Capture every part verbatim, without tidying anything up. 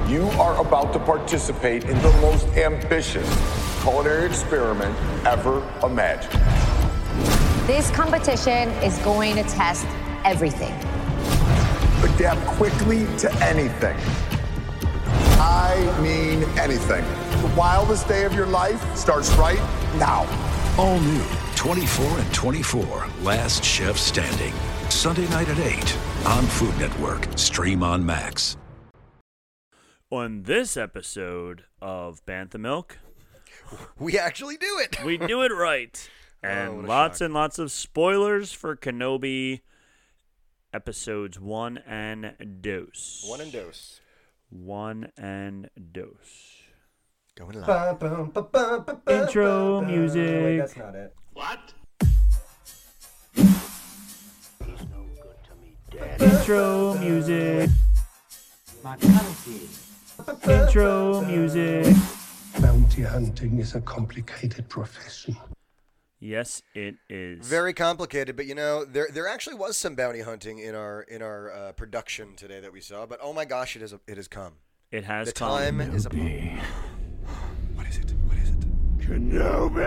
You are about to participate in the most ambitious culinary experiment ever imagined. This competition is going to test everything. Adapt quickly to anything. I mean anything. The wildest day of your life starts right now. All new twenty-four and twenty-four, Last Chef Standing. Sunday night at eight on Food Network. Stream on Max. On this episode of Bantha Milk, we actually do it. we do it right. And oh, lots shock. and lots of spoilers for Kenobi episodes one and dose. One and dose. One and dose. Going live. Intro music. Wait, that's not it. What? Intro music. Mortality. Intro music. Bounty hunting is a complicated profession. Yes, it is. Very complicated, but you know, there there actually was some bounty hunting in our in our uh, production today that we saw. But oh my gosh, it is a, it has come. It has The come. time is upon. What is it? What is it? Kenobi!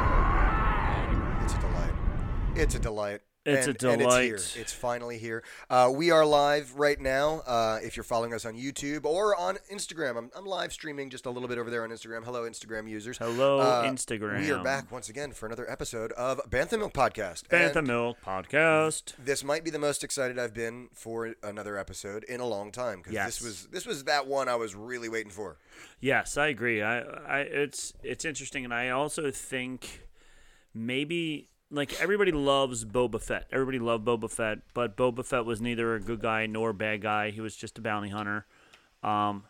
It's a delight. It's a delight. It's and, a delight. And it's here. It's finally here. Uh, we are live right now. Uh, if you're following us on YouTube or on Instagram, I'm, I'm live streaming just a little bit over there on Instagram. Hello, Instagram users. Hello, Uh, Instagram. We are back once again for another episode of Bantha Milk Podcast. Bantha And Milk Podcast. This might be the most excited I've been for another episode in a long time because Yes. this was this was that one I was really waiting for. Yes, I agree. I, I, it's it's interesting, and I also think maybe like everybody loves Boba Fett. Everybody loved Boba Fett, but Boba Fett was neither a good guy nor a bad guy. He was just a bounty hunter. Um,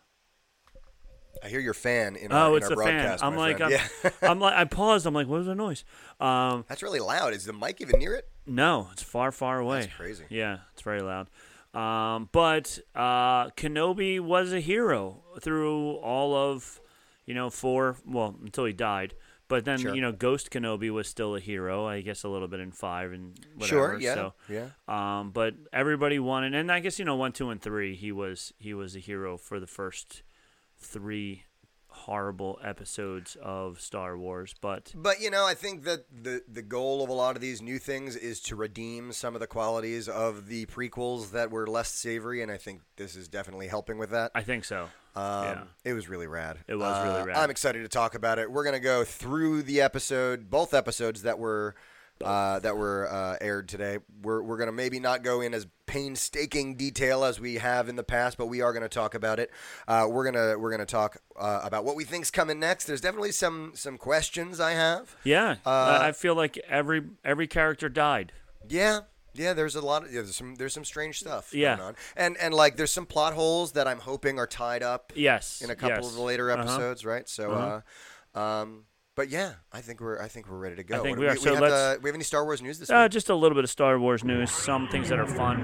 I hear your fan in oh, our, in it's our a fan. broadcast. I'm my like, I'm, friend. yeah. I'm like, I paused. I'm like, what was the noise? Um, That's really loud. Is the mic even near it? no, it's far, far away. That's crazy. Yeah, it's very loud. Um, but uh, Kenobi was a hero through all of, you know, four. Well, until he died. But then, Sure. you know, Ghost Kenobi was still a hero, I guess a little bit in five and whatever. Sure, yeah, So, yeah. Um, but everybody wanted, and I guess, you know, one, two, and three, he was he was a hero for the first three horrible episodes of Star Wars. But But, you know, I think that the, the goal of a lot of these new things is to redeem some of the qualities of the prequels that were less savory, and I think this is definitely helping with that. I think so. Um, yeah. It was really rad. It was really Uh, rad. I'm excited to talk about it. We're going to go through the episode, both episodes that were uh, that were uh, aired today. We're we're going to maybe not go in as painstaking detail as we have in the past, but we are going to talk about it. Uh, we're gonna we're gonna talk uh, about what we think's coming next. There's definitely some some questions I have. Yeah, Uh, I feel like every every character died. Yeah. Yeah, there's a lot of yeah, there's some there's some strange stuff Yeah. going on. And and like there's some plot holes that I'm hoping are tied up Yes, in a couple yes. of the later Uh-huh. episodes, right? So Uh-huh. uh um but yeah, I think we're I think we're ready to go. I think What- we are. We, So have, let's- uh, we have any Star Wars news this Uh, week? just a little bit of Star Wars news, some things that are fun.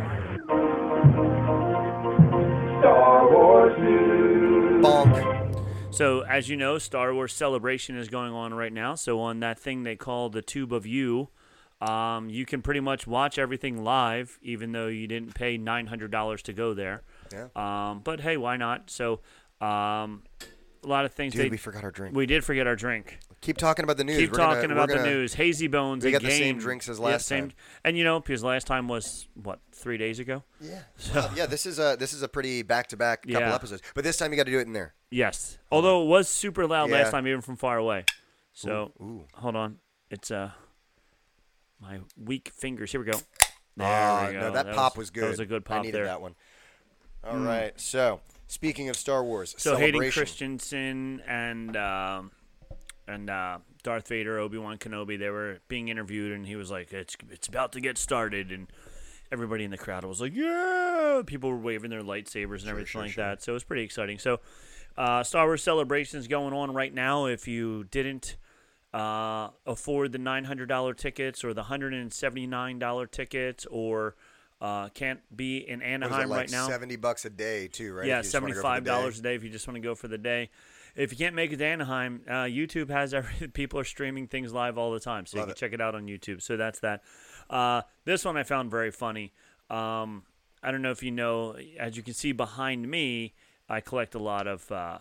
Bonk. So, as you know, Star Wars Celebration is going on right now. So, on that thing they call the Tube of You, um, you can pretty much watch everything live, even though you didn't pay nine hundred dollars to go there. Yeah. Um, but hey, why not? So, um, a lot of things. Dude, they, we forgot our drink. We did forget our drink. Keep talking about the news. Keep We're gonna- talking we're about the gonna- news. Hazy Bones. we a got the game. same drinks as Yeah, last same- time. And you know, because last time was what three days ago. Yeah. Well, yeah, this is a this is a pretty back-to-back couple Yeah. episodes. But this time you got to do it in there. Yes. Although it was super loud Yeah. last time, even from far away. So Ooh, ooh. hold on. It's uh my weak fingers. Here we go. There Ah, we go. no, that, pop was, good. That was a good pop I needed there. that one. All right. So, speaking of Star Wars, So Hayden Celebration. Christensen and um, and uh, Darth Vader, Obi-Wan Kenobi, they were being interviewed, and he was like, "It's it's about to get started," and everybody in the crowd was like, "Yeah!" People were waving their lightsabers and everything sure, like sure. that. So it was pretty exciting. So uh, Star Wars Celebration is going on right now. If you didn't uh, afford the nine hundred dollars tickets or the one hundred seventy-nine dollars tickets, or uh, can't be in What is it, Anaheim like right now, seventy bucks a day too, right? yeah, If you just wanna go for the seventy-five dollars day. a day if you just want to go for the day. If you can't make it to Anaheim, uh, YouTube has every. People are streaming things live all the time, so Love you it. can check it out on YouTube. So that's that. Uh, this one I found very funny. Um, I don't know if you know, as you can see behind me, I collect a lot of uh,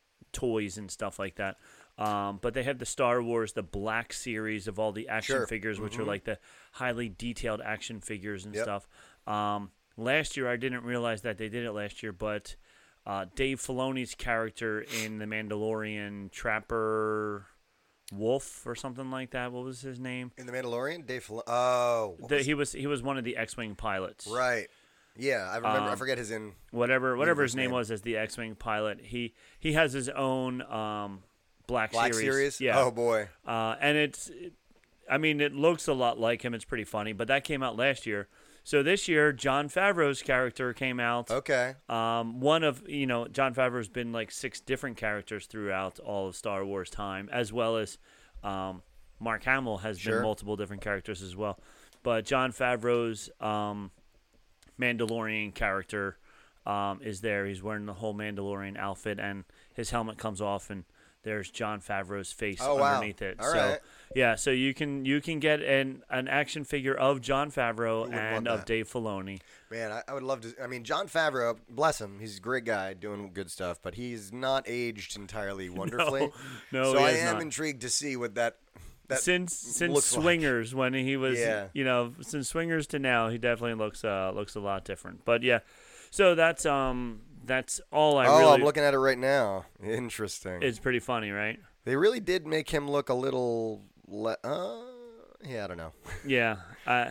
toys and stuff like that. Um, but they have the Star Wars, the Black Series of all the action Sure. figures, which Mm-hmm. are like the highly detailed action figures and Yep. stuff. Um, last year, I didn't realize that they did it last year, but uh, Dave Filoni's character in The Mandalorian, Trapper Wolf or something like that. What was his name? In The Mandalorian, Dave Fil- Oh. what The, was- he was he was one of the X-wing pilots. right. Yeah, I remember. I Um, forget his in. Whatever whatever his Universe name name. was as the X-wing pilot. He he has his own um, Black, Black Series. Series? Yeah. Oh, boy. Uh, and it's, it, I mean, it looks a lot like him. It's pretty funny, but that came out last year. So this year, Jon Favreau's character came out. Okay. Um, one of, you know, Jon Favreau's been like six different characters throughout all of Star Wars time, as well as um, Mark Hamill has Sure. been multiple different characters as well. But Jon Favreau's um, Mandalorian character um, is there. He's wearing the whole Mandalorian outfit, and his helmet comes off, and there's Jon Favreau's face Oh, wow. underneath it. All so right. yeah, so you can you can get an an action figure of Jon Favreau wouldn't and want of that? Dave Filoni. Man, I, I would love to. I mean, Jon Favreau, bless him, he's a great guy doing good stuff, but he's not aged entirely wonderfully. no, so he I is am not. intrigued to see what that. that since since looks like. Swingers when he was Yeah. you know since Swingers to now he definitely looks uh looks a lot different. But yeah, so that's um that's all I oh, really. I'm looking at it right now. Interesting. It's pretty funny, right? They really did make him look a little. Le- uh, yeah, I don't know. Yeah, uh,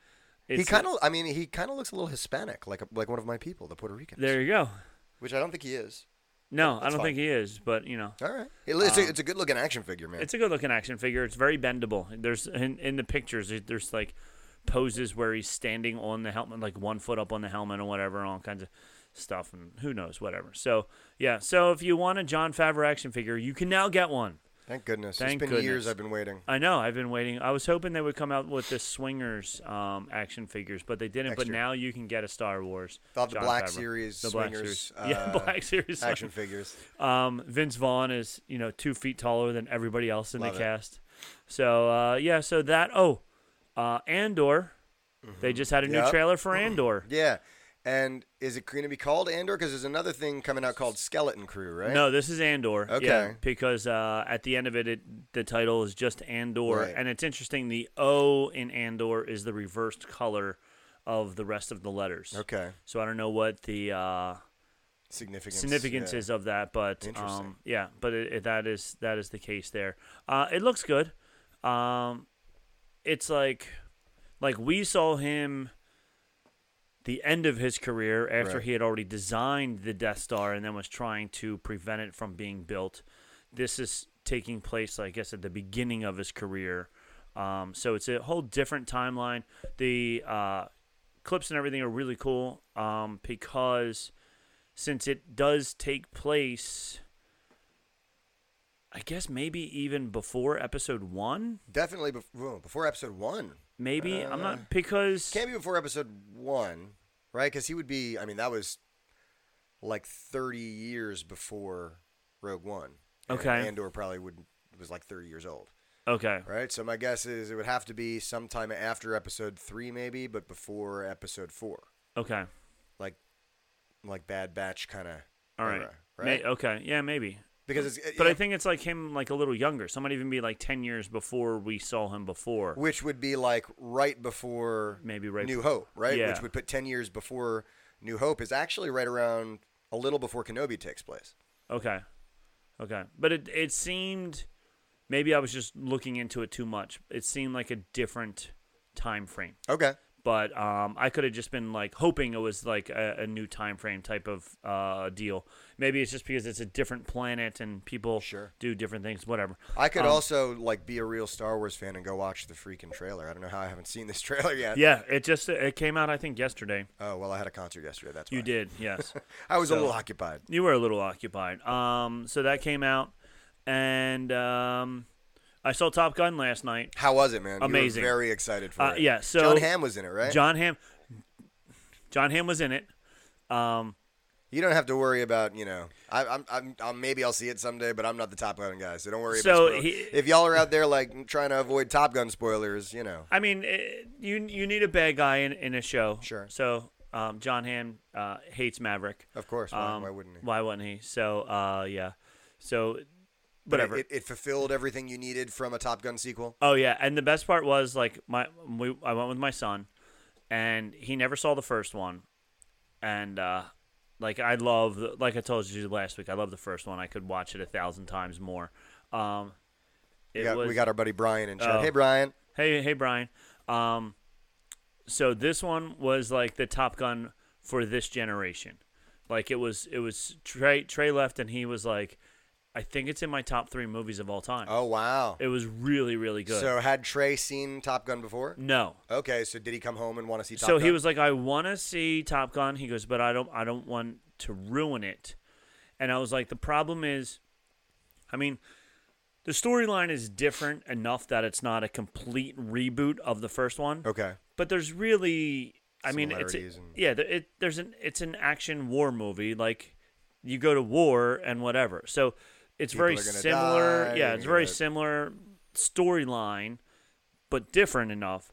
He it's, kind of. I mean, he kind of looks a little Hispanic, like a, like one of my people, the Puerto Ricans. there you go. Which I don't think he is. No, I That's don't fine. think he is, but you know. All right. It, it's, a, Um, it's a good looking action figure, man. It's a good looking action figure. It's very bendable. There's in, in the pictures. there- There's like poses where he's standing on the helmet, like one foot up on the helmet or whatever, and all kinds of stuff, and who knows, whatever. So yeah. So if you want a Jon Favreau action figure, you can now get one. Thank goodness. Thank it's been years goodness. I've been waiting. I know. I've been waiting. I was hoping they would come out with the Swingers um, action figures, but they didn't. Next But year. now you can get a Star Wars. Thought the Jon Black Favreau. Series The Black Swingers, Series. Yeah, uh, Black Series action Swingers. figures. Um, Vince Vaughn is, you know, two feet taller than everybody else in Love the it. cast. So uh, yeah, so that. Oh, uh, Andor. They just had a new Yep. trailer for Andor. Yeah. And is it going to be called Andor? Because there's another thing coming out called Skeleton Crew, right? No, this is Andor. Okay. Yeah, because uh, at the end of it, it, the title is just Andor, Right. and it's interesting. The O in Andor is the reversed color of the rest of the letters. Okay. So I don't know what the uh, Significance. significance yeah. is of that, but Interesting. um, yeah, but it, it, that is that is the case there. Uh, it looks good. Um, it's like like we saw him the end of his career after Right. he had already designed the Death Star and then was trying to prevent it from being built. This is taking place, I guess, at the beginning of his career. Um, so it's a whole different timeline. The uh, clips and everything are really cool um, because since it does take place, I guess maybe even before episode one. Definitely before, before episode one. Maybe I'm Uh, not because Can't be before episode one, right? Because he would be. I mean, that was like thirty years before Rogue One. And Okay. Andor probably would was like thirty years old, okay. right? So my guess is it would have to be sometime after episode three, maybe, but before episode four, Okay. like like Bad Batch kind of. All right. Right. May, okay. Yeah, maybe. Because it's, But yeah, I think it's like him, like a little younger. Some might even be like ten years before we saw him before. which would be like right before Maybe right New Hope, right? Yeah. Which would put ten years before New Hope is actually right around a little before Kenobi takes place. Okay. Okay. But it it seemed maybe I was just looking into it too much. It seemed like a different time frame. Okay. But um, I could have just been like hoping it was like a, a new time frame type of uh, deal. Maybe it's just because it's a different planet and people Sure. do different things. Whatever. I could Um, also like be a real Star Wars fan and go watch the freaking trailer. I don't know how I haven't seen this trailer yet. Yeah, it just it came out I think yesterday. Oh well, I had a concert yesterday. That's why. You did, yes. I was So- a little occupied. You were a little occupied. Um, so that came out, and um, I saw Top Gun last night. How was it, man? Amazing. You were very excited for Uh, it. yeah, so John Hamm was in it, right? John Hamm. John Hamm was in it. Um, You don't have to worry about, you know, I, I'm, I'm, I'm, maybe I'll see it someday, but I'm not the Top Gun guy, so don't worry So about spoil- he- If y'all are out there, like, trying to avoid Top Gun spoilers, you know. I mean, it, you you need a bad guy in, in a show. Sure. So Um, John Hamm uh, hates Maverick. Of course. Why, Um, why wouldn't he? Why wouldn't he? So, uh, yeah. So, But whatever. It, it fulfilled everything you needed from a Top Gun sequel. Oh yeah, and the best part was like my we I went with my son, and he never saw the first one, and uh, like I love the, like I told you last week, I love the first one. I could watch it a thousand times more. Um, it We got, was, we got our buddy Brian in chat. Oh. Hey, Brian. Hey, hey, Brian. Um, so this one was like the Top Gun for this generation. Like it was, it was Trey. Trey left, and he was like, "I think it's in my top three movies of all time." Oh, wow. It was really, really good. So had Trey seen Top Gun before? no. Okay, so did he come home and want to see Top So Gun? he was like, "I want to see Top Gun." He goes, "But I don't, I don't want to ruin it." And I was like, "The problem is, I mean." The storyline is different enough that it's not a complete reboot of the first one. Okay. But there's really, I mean, it's a, Similarities and- yeah, there- it there's an it's an action war movie. Like you go to war and whatever. So it's People very are gonna similar. die, yeah, and it's you're very gonna- similar storyline, but different enough.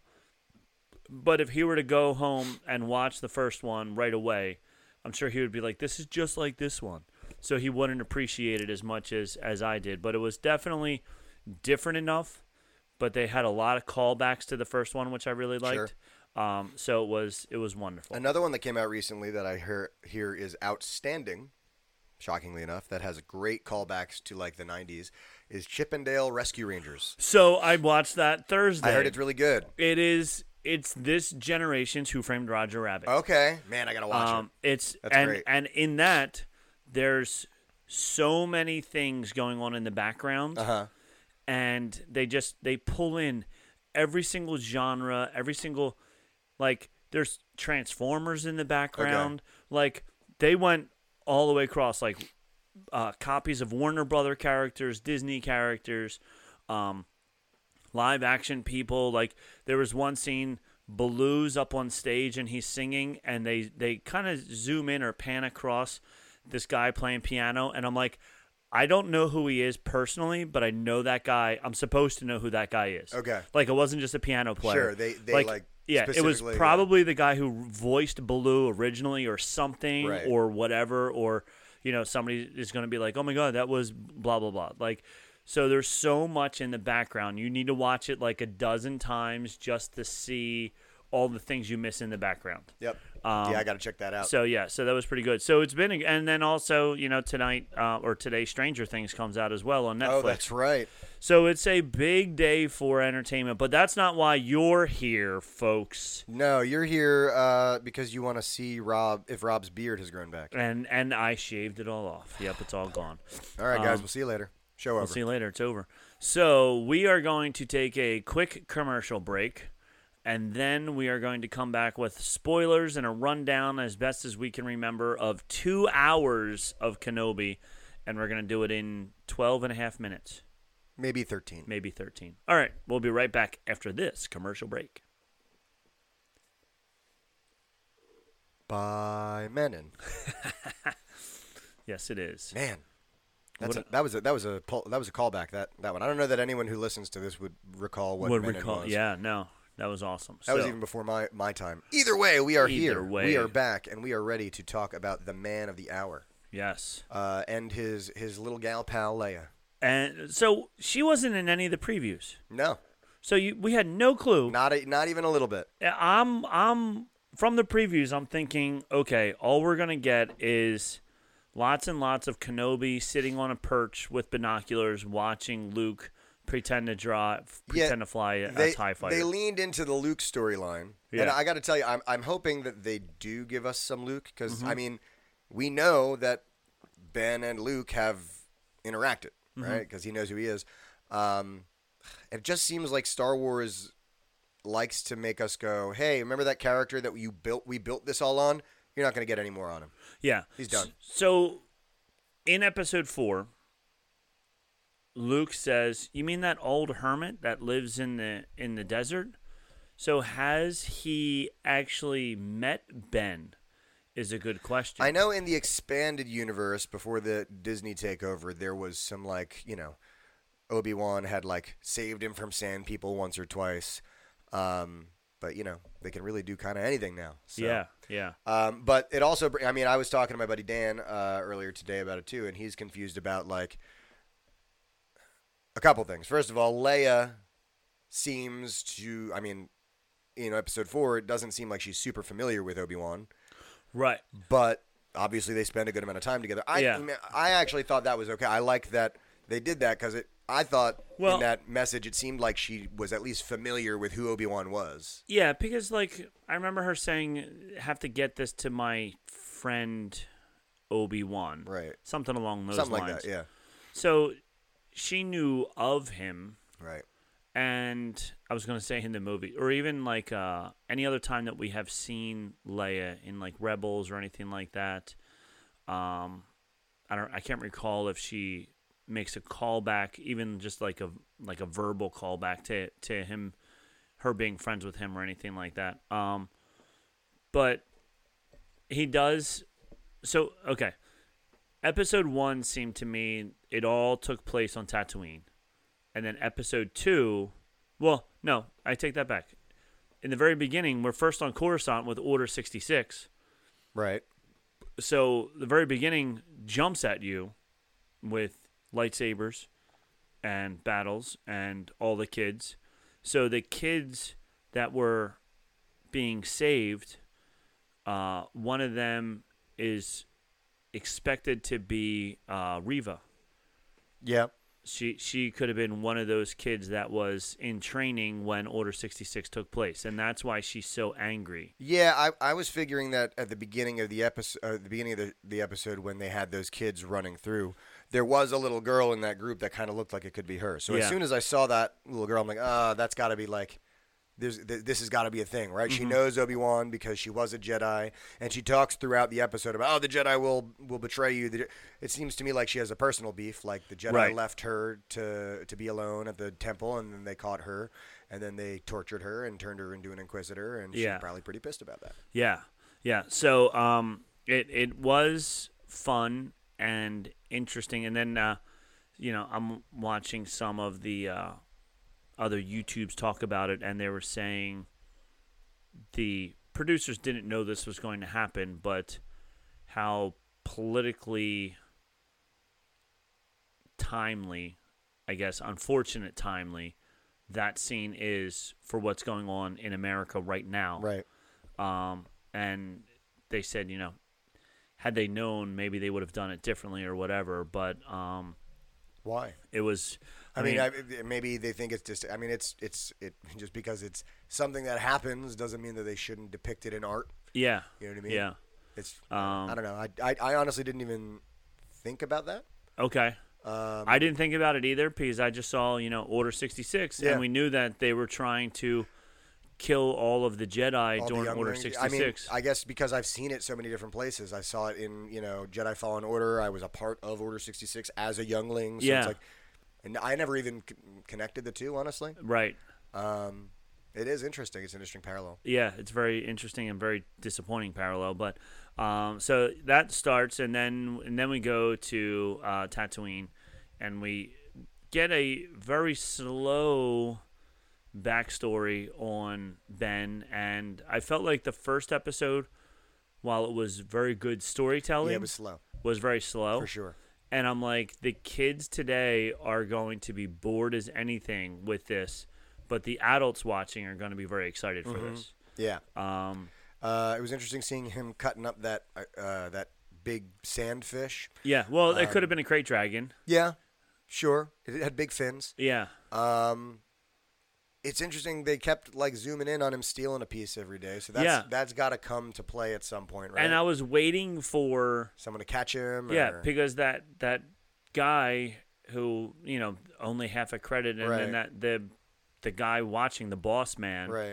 But if he were to go home and watch the first one right away, I'm sure he would be like, "This is just like this one." So he wouldn't appreciate it as much as, as I did. But it was definitely different enough. But they had a lot of callbacks to the first one, which I really liked. Um, so it was it was wonderful. Another one that came out recently that I hear here is outstanding, shockingly enough, that has great callbacks to like the nineties, is Chippendale Rescue Rangers. So I watched that Thursday. I heard it's really good. It is. It's this generation's Who Framed Roger Rabbit. Okay. Man, I got to watch Um, it's That's and great. and in that there's so many things going on in the background, it. Uh-huh. and they just they pull in every single genre, every single like there's Transformers in the background. Like they went all the way across, like uh, copies of Warner Brother characters, Disney characters, um, live action people. Like there was one scene. Baloo's up on stage and he's singing, and they, they kind of zoom in or pan across this guy playing piano, and I'm like, I don't know who he is personally, but I know that guy. I'm supposed to know who that guy is. Okay. Like it wasn't just a piano player. Sure, they- they, like, yeah, it was specifically, probably the guy who voiced Baloo originally or something Right. or whatever, or you know somebody is going to be like, oh my god, that was blah blah blah. Like. So there's so much in the background. You need to watch it like a dozen times just to see all the things you miss in the background. Yep. Um, yeah, I got to check that out. So yeah, so that was pretty good. So it's been, a, and then also you know tonight uh, or today, Stranger Things comes out as well on Netflix. oh, that's right. So it's a big day for entertainment, but that's not why you're here, folks. No, you're here uh, because you want to see Rob if Rob's beard has grown back. And and I shaved it all off. Yep, it's all gone. All right, guys. Um, We'll see you later. Show over. We'll see you later. It's over. So we are going to take a quick commercial break, and then we are going to come back with spoilers and a rundown as best as we can remember of two hours of Kenobi, and we're going to do it in twelve and a half minutes, Maybe thirteen. maybe thirteen. All right, we'll be right back after this commercial break. By Menon. Yes, it is. Man. That's What a, that was a that was a pull- that was a callback that, that one. I don't know that anyone who listens to this would recall what Would Menon recall? was. Yeah, no, that was awesome. That was So- even before my, my time. Either way, we are Either here. way. We are back, and we are ready to talk about the man of the hour Yes. uh, and his his little gal pal Leia. And so she wasn't in any of the previews. No, So you, we had no clue. not a, not even a little bit. I'm I'm from the previews. I'm thinking, okay, all we're gonna get is lots and lots of Kenobi sitting on a perch with binoculars, watching Luke pretend to draw, pretend to fly a, they, a Tie Fighter. They leaned into the Luke storyline, and Yeah. I got to tell you, I'm I'm hoping that they do give us some Luke because Mm-hmm. I mean, we know that Ben and Luke have interacted, Mm-hmm. right? Because he knows who he is. Um, it just seems like Star Wars likes to make us go, "Hey, remember that character that you built? We built this all on. You're not going to get any more on him." yeah, He's done. So in Episode Four, Luke says, "You mean that old hermit that lives in the in the desert?" So has he actually met Ben? Is a good question. I know in the expanded universe before the Disney takeover, there was some like, you know, Obi-Wan had like saved him from sand people once or twice. Um, but you know they can really do kind of anything now. So. Yeah, yeah. Um, but it also, br- I mean, I was talking to my buddy Dan uh, earlier today about it too, and he's confused about like a couple things. First of all, Leia seems to, I mean, in episode four, it doesn't seem like she's super familiar with Obi-Wan, Right. but obviously they spend a good amount of time together. I, Yeah. I, mean, I actually thought that was okay. I liked that they did that because it. I thought Well- in that message it seemed like she was at least familiar with who Obi-Wan was. Yeah, because like I remember her saying, "Have to get this to my friend Obi-Wan." Right. Something along those Something lines. like that, yeah. So she knew of him, Right. and I was going to say in the movie, or even like uh, any other time that we have seen Leia in like Rebels or anything like that. Um, I don't. I can't recall if she makes a callback, even just like a like a verbal callback to to him, her being friends with him or anything like that. Um, but he does. So okay, episode one seemed to me it all took place on Tatooine, and then episode two, well, no, I take that back. In the very beginning, we're first on Coruscant with Order sixty-six. Right. So the very beginning jumps at you with lightsabers and battles and all the kids. So the kids that were being saved, uh, one of them is expected to be uh, Reva. Yeah. She she could have been one of those kids that was in training when Order sixty-six took place, and that's why she's so angry. Yeah, I, I was figuring that at the beginning of the episode, uh, the beginning of the, the episode when they had those kids running through, there was a little girl in that group that kind of looked like it could be her. So Yeah. as soon as I saw that little girl, I'm like, ah, that's got to be like, there's th- this has got to be a thing, right? Mm-hmm. She knows Obi-Wan because she was a Jedi, and she talks throughout the episode about, oh, the Jedi will will betray you. The, it seems to me like she has a personal beef, like the Jedi Right. left her to to be alone at the temple, and then they caught her, and then they tortured her and turned her into an Inquisitor, and Yeah. she's probably pretty pissed about that. Yeah, yeah. So um, it it was fun and interesting, and then uh, you know I'm watching some of the uh, other YouTubes talk about it, and they were saying the producers didn't know this was going to happen, but how politically timely, I guess, unfortunate timely, that scene is for what's going on in America right now. Right. Um, and they said, you know, had they known, maybe they would have done it differently or whatever. But um, Why? it was. I, mean, I, maybe they think it's just. I mean, it's it's it just because it's something that happens doesn't mean that they shouldn't depict it in art. yeah, You know what I mean? yeah. It's. Um, I don't know. I, I I honestly didn't even think about that. Okay. Um, I didn't think about it either because I just saw, you know, Order sixty-six, Yeah. and we knew that they were trying to kill all of the Jedi all the during Order younglings. sixty-six. I mean, I guess because I've seen it so many different places. I saw it in you know Jedi Fallen Order. I was a part of Order sixty-six as a youngling. So Yeah. It's like, and I never even c- connected the two, honestly. Right. Um, it is interesting. It's an interesting parallel. Yeah, it's very interesting and very disappointing parallel. But um, so that starts, and then and then we go to uh, Tatooine, and we get a very slow backstory on Ben. And I felt like the first episode, while it was very good storytelling, Yeah, it was slow was very slow for sure. And I'm like, the kids today are going to be bored as anything with this, but the adults watching are going to be very excited for this. Yeah. Um, Uh, it was interesting seeing him cutting up that uh, uh, that big sandfish. yeah, well, it Um, could have been a crate dragon. Yeah, sure. It had big fins. Yeah, Um, it's interesting. They kept like zooming in on him stealing a piece every day. So that's Yeah. that's got to come to play at some point, right? and I was waiting for Someone to catch him. yeah or- because that that guy who you know only half a credit, and Right. then that the the guy watching, the boss man, right.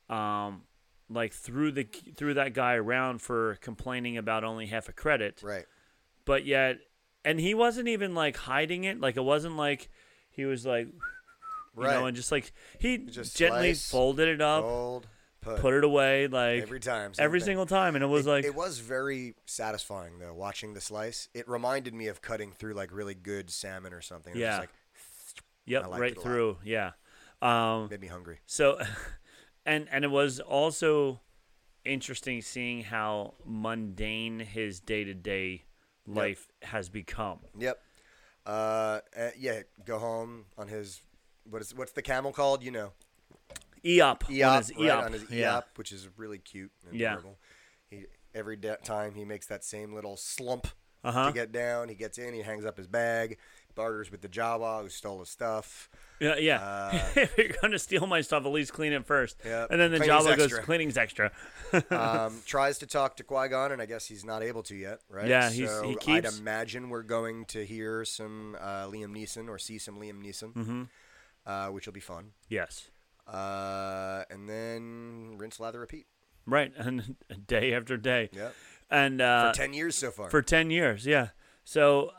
um, like threw the threw that guy around for complaining about only half a credit. Right. But yet, and he wasn't even like hiding it. Like it wasn't like he was like, you Right. know, and just like he Just gently slice, folded it up, Fold, put, put it away, like every time. same every thing. single time, and it was it, like, it was very satisfying though. Watching the slice, it reminded me of cutting through like really good salmon or something. It was Yeah. just like, yep, I liked right it a lot. through, yeah. Um, made me hungry. so, and and it was also interesting seeing how mundane his day to day life yep. has become. Yep. Uh, uh, yeah. Go home on his what is what's the camel called? You know. Eop. Eop, on his right, Eop. on his Eop, yeah. which is really cute and Yeah. adorable. He every de- time he makes that same little slump Uh-huh. to get down. He gets in. He hangs up his bag. Barters with the Jawa who stole his stuff. Yeah, yeah. Uh, if you're gonna steal my stuff, at least clean it first. Yep. And then the Cleaning's Jawa goes, extra. cleaning's extra. um, tries to talk to Qui-Gon, and I guess he's not able to yet, right? Yeah, he's, so he keeps. I'd imagine we're going to hear some uh, Liam Neeson or see some Liam Neeson, Mm-hmm. uh, which will be fun. Yes. Uh, and then rinse, lather, repeat. Right, and day after day. Yep. And uh, For ten years so far. For ten years, yeah. So,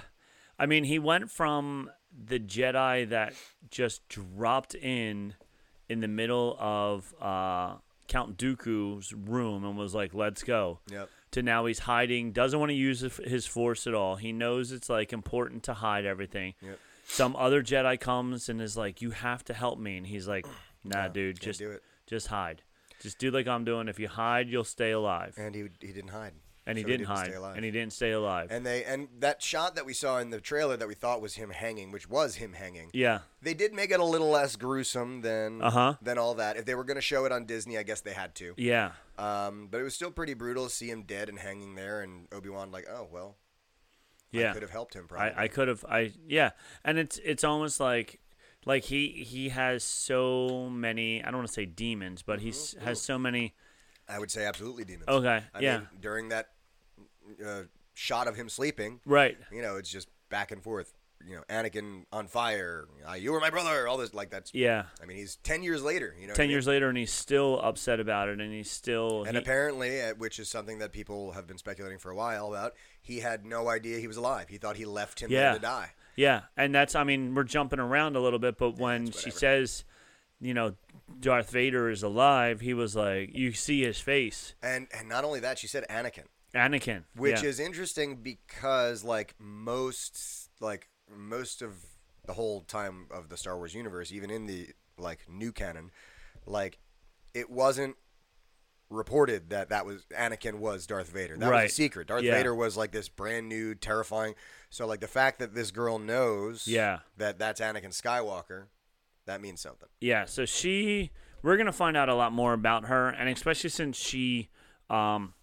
I mean, he went from the Jedi that just dropped in in the middle of uh, Count Dooku's room and was like, let's go. Yep. To now he's hiding, doesn't want to use his force at all. He knows it's like important to hide everything. Yep. Some other Jedi comes and is like, you have to help me. And he's like, nah, No, dude, can't just do it. just hide. Just do like I'm doing. If you hide, you'll stay alive. And he he didn't hide. And he So didn't hide. stay alive. And he didn't stay alive. And they and that shot that we saw in the trailer that we thought was him hanging, which was him hanging. Yeah. They did make it a little less gruesome than Uh-huh. than all that. If they were going to show it on Disney, I guess they had to. Yeah. Um, but it was still pretty brutal to see him dead and hanging there, and Obi-Wan like, oh well, Yeah. I could have helped him. Probably. I, I could have. I yeah. And it's it's almost like like he he has so many. I don't want to say demons, but he Mm-hmm. has so many. I would say absolutely demons. Okay, I yeah. mean, during that uh, shot of him sleeping, Right. you know, it's just back and forth. You know, Anakin on fire. Uh, you were my brother. All this like that's. Yeah. I mean, he's ten years later. You know, what I Ten mean? years later, and he's still upset about it, and he's still. And he- apparently, uh, which is something that people have been speculating for a while about, he had no idea he was alive. He thought he left him Yeah. there to die. Yeah, and that's. I mean, we're jumping around a little bit, but when it's she whatever. says, you know, Darth Vader is alive, he was like, you see his face, And and not only that, she said Anakin, Anakin, which yeah. is interesting because like most like most of the whole time of the Star Wars universe, even in the like new canon, like it wasn't reported that that was Anakin was Darth Vader. That Right. was a secret. Darth Yeah. Vader was like this brand new, terrifying. So like the fact that this girl knows Yeah. that that's Anakin Skywalker, that means something. Yeah, so she, we're gonna find out a lot more about her, and especially since she, um,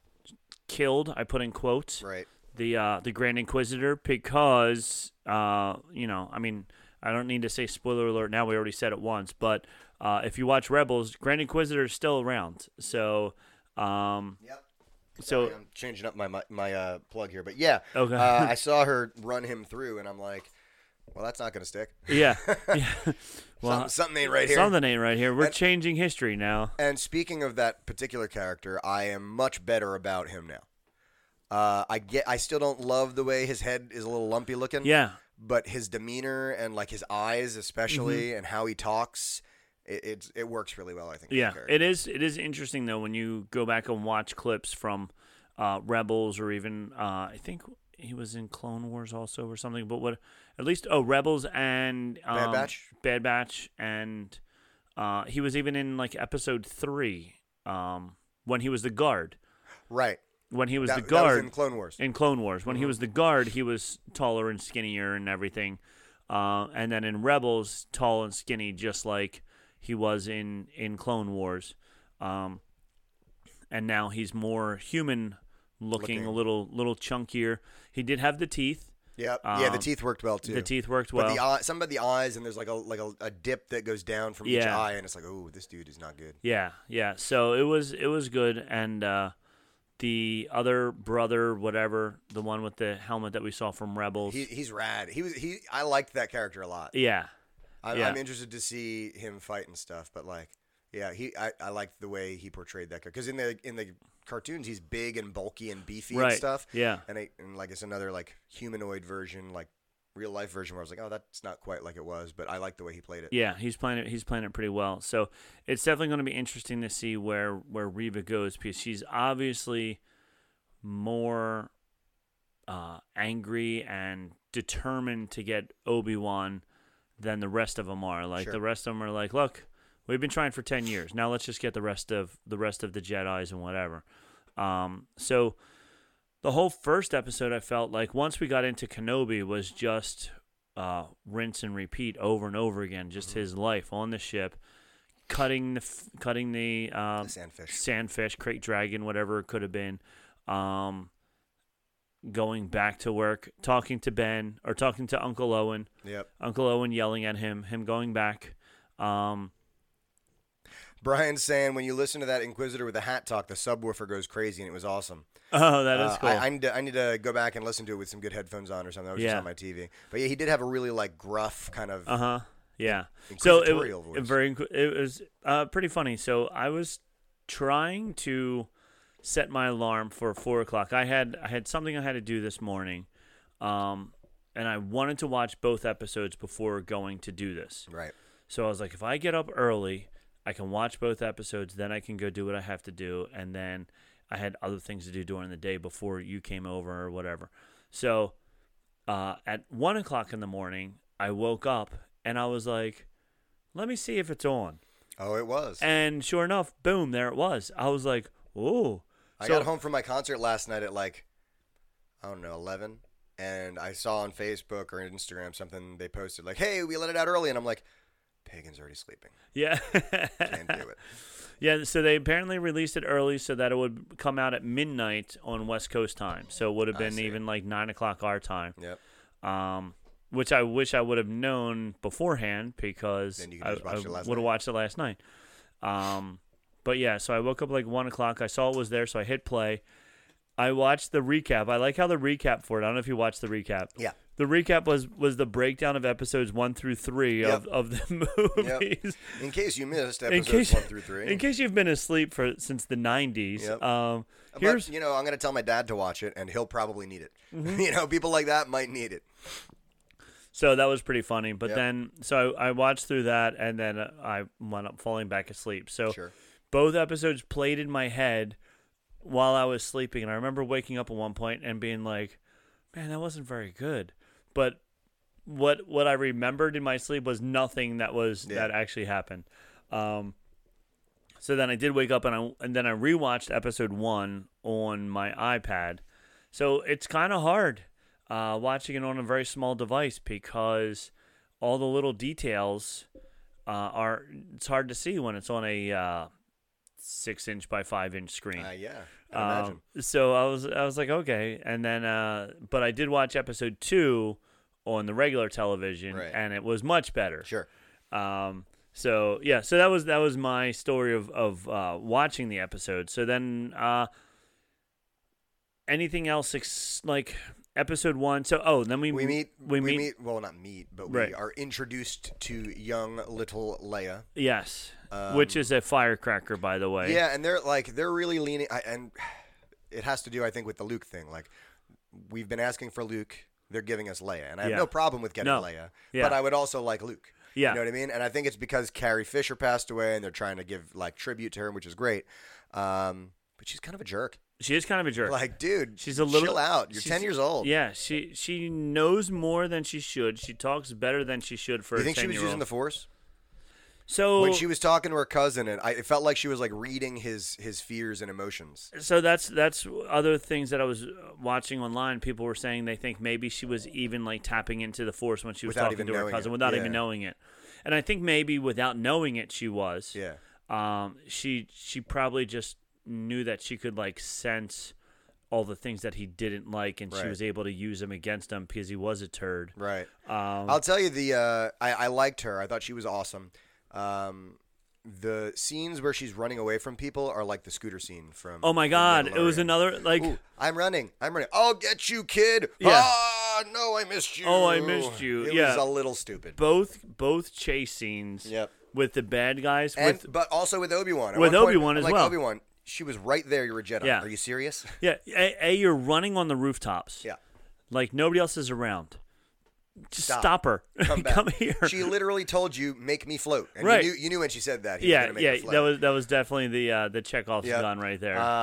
killed. I put in quotes. Right. The uh, the Grand Inquisitor because uh, you know, I mean, I don't need to say spoiler alert now. We already said it once, but uh, if you watch Rebels, Grand Inquisitor is still around. So, um, Yep. so I'm changing up my my, my uh, plug here, but yeah, Okay. uh, I saw her run him through, and I'm like, well, that's not going to stick. yeah, yeah. Well, something, something ain't right here. something ain't right here. We're And- changing history now. And speaking of that particular character, I am much better about him now. Uh, I get, I still don't love the way his head is a little lumpy looking. Yeah. But his demeanor and like his eyes, especially, and how he talks, it it's, it works really well. I think. for the Yeah, character. it is. It is interesting though when you go back and watch clips from uh, Rebels or even uh, I think he was in Clone Wars also or something. But what at least oh Rebels and um, Bad Batch? Bad Batch, and uh, he was even in like Episode three um, when he was the guard. Right. When he was That- the that was guard in Clone Wars. In Clone Wars, when he was the guard, he was taller and skinnier and everything. Uh, and then in Rebels, tall and skinny, just like he was in, in Clone Wars. Um, and now he's more human looking, Looking. a little little chunkier. He did have the teeth. Yep. yeah, the Um, teeth worked well too. The teeth worked But well. the eye, some of the eyes, and there's like a like a, a dip that goes down from each Yeah. eye, and it's like, oh, this dude is not good. Yeah, yeah. So it was it was good, and uh, the other brother, whatever, the one with the helmet that we saw from Rebels. He, he's rad. He was he. I liked that character a lot. yeah, I'm, yeah. I'm interested to see him fight and stuff, but like, yeah, he I, I liked the way he portrayed that character because in the in the cartoons he's big and bulky and beefy Right, and stuff. yeah. and I, and like it's another like humanoid version, like real life version where I was like, oh, that's not quite like it was, but I like the way he played it. Yeah, he's playing it. He's playing it pretty well. So it's definitely going to be interesting to see where where Reva goes because she's obviously more uh, angry and determined to get Obi-Wan than the rest of them are. Like Sure. the rest of them are like, look, We've been trying for ten years. Now let's just get the rest of the rest of the Jedis and whatever. Um, so the whole first episode, I felt like once we got into Kenobi was just uh, rinse and repeat over and over again. Just mm-hmm. his life on the ship, cutting the f- cutting the, uh, the sandfish, sandfish, crate dragon, whatever it could have been. Um, going back to work, talking to Ben or talking to Uncle Owen. Yep. Uncle Owen yelling at him, him going back. Um, Brian's saying when you listen to that Inquisitor with the hat talk, the subwoofer goes crazy, and it was awesome. Oh, that is uh, cool. I, I, need to, I need to go back and listen to it with some good headphones on or something. That was yeah. just on my T V. But yeah, he did have a really like gruff kind of. Uh huh. Yeah. So it, voice. it very it was uh, pretty funny. So I was trying to set my alarm for four o'clock. I had I had something I had to do this morning, um, and I wanted to watch both episodes before going to do this. Right. So I was like, if I get up early, I can watch both episodes. Then I can go do what I have to do, and then I had other things to do during the day before you came over or whatever. So uh, at one o'clock in the morning, I woke up and I was like, let me see if it's on. Oh, it was. And sure enough, boom, there it was. I was like, ooh. I so, got home from my concert last night at like, I don't know, eleven. And I saw on Facebook or Instagram something they posted like, hey, we let it out early. And I'm like, Pagan's already sleeping. Yeah. Can't do it. Yeah, so they apparently released it early so that it would come out at midnight on West Coast time. So it would have been even like nine o'clock our time. Yep. Um, which I wish I would have known beforehand because Then you I, could just watch I it last would have night. watched it last night. Um, but yeah, so I woke up like one o'clock. I saw it was there, so I hit play. I watched the recap. I like how the recap for it. I don't know if you watched the recap. Yeah. The recap was, was the breakdown of episodes one through three Yep. of, of the movies. Yep. In case you missed In episodes case, one through three. in case you've been asleep for since the nineties. Yep. Um, But, here's you know, I'm going to tell my dad to watch it, and he'll probably need it. Mm-hmm. You know, people like that might need it. So that was pretty funny. But Yep. then, so I, I watched through that, and then uh, I wound up falling back asleep. So Sure. both episodes played in my head while I was sleeping. And I remember waking up at one point and being like, man, that wasn't very good. But what what I remembered in my sleep was nothing that was Yeah. that actually happened. Um, so then I did wake up, and I and then I rewatched episode one on my iPad. So it's kind of hard uh, watching it on a very small device because all the little details uh, are it's hard to see when it's on a uh, six inch by five inch screen. Uh, yeah, I imagine. Um, so I was I was like, okay, and then uh, but I did watch episode two on the regular television, Right. and it was much better. Sure. Um, so yeah, so that was that was my story of of uh, watching the episode. So then, uh, anything else ex- like episode one? So oh, then we We meet, we, we meet, meet, well, not meet, but we Right. are introduced to young little Leia. yes, Um, which is a firecracker, by the way. Yeah, and they're like, they're really leaning, I, and it has to do, I think, with the Luke thing. Like, we've been asking for Luke, they're giving us Leia, and I have Yeah. no problem with getting No. Leia, Yeah. but I would also like Luke. Yeah. You know what I mean? And I think it's because Carrie Fisher passed away, and they're trying to give, like, tribute to her, which is great. Um, but she's kind of a jerk. She is kind of a jerk. Like, dude, She's a little chill out. You're she's- ten years old. Yeah, she she knows more than she should. She talks better than she should for You a think she was ten-year-old. using the Force? So When she was talking to her cousin, and I, it felt like she was like reading his his fears and emotions. So that's that's other things that I was watching online. People were saying they think maybe she was even like tapping into the Force when she was Without talking even to her knowing cousin it. without Yeah. even knowing it. And I think maybe without knowing it, she was. Yeah. Um. She she probably just knew that she could like sense all the things that he didn't like, and she Right. was able to use him against him because he was a turd. Right. Um, I'll tell you the uh, I, I liked her. I thought she was awesome. Um, the scenes where she's running away from people are like the scooter scene from. oh my from God! It was Mandalorian. another like. Ooh, I'm running. I'm running. I'll get you, kid. Yeah. Ah, no, I missed you. Oh, I missed you. It Yeah. was a little stupid. both both chase scenes Yep. with the bad guys And, with but also with Obi-Wan. With Obi-Wan as like, well. Obi-Wan, she was right there. You're a Jedi. Yeah. Are you serious? yeah a, a you're running on the rooftops, Yeah. like nobody else is around. Just stop, Stop. her. Come back. here. She literally told you, "Make me float." And Right. you knew you knew when she said that. He was yeah gonna make yeah her float. that was that was definitely the uh, the Chekhov's Yep. gun right there. Um,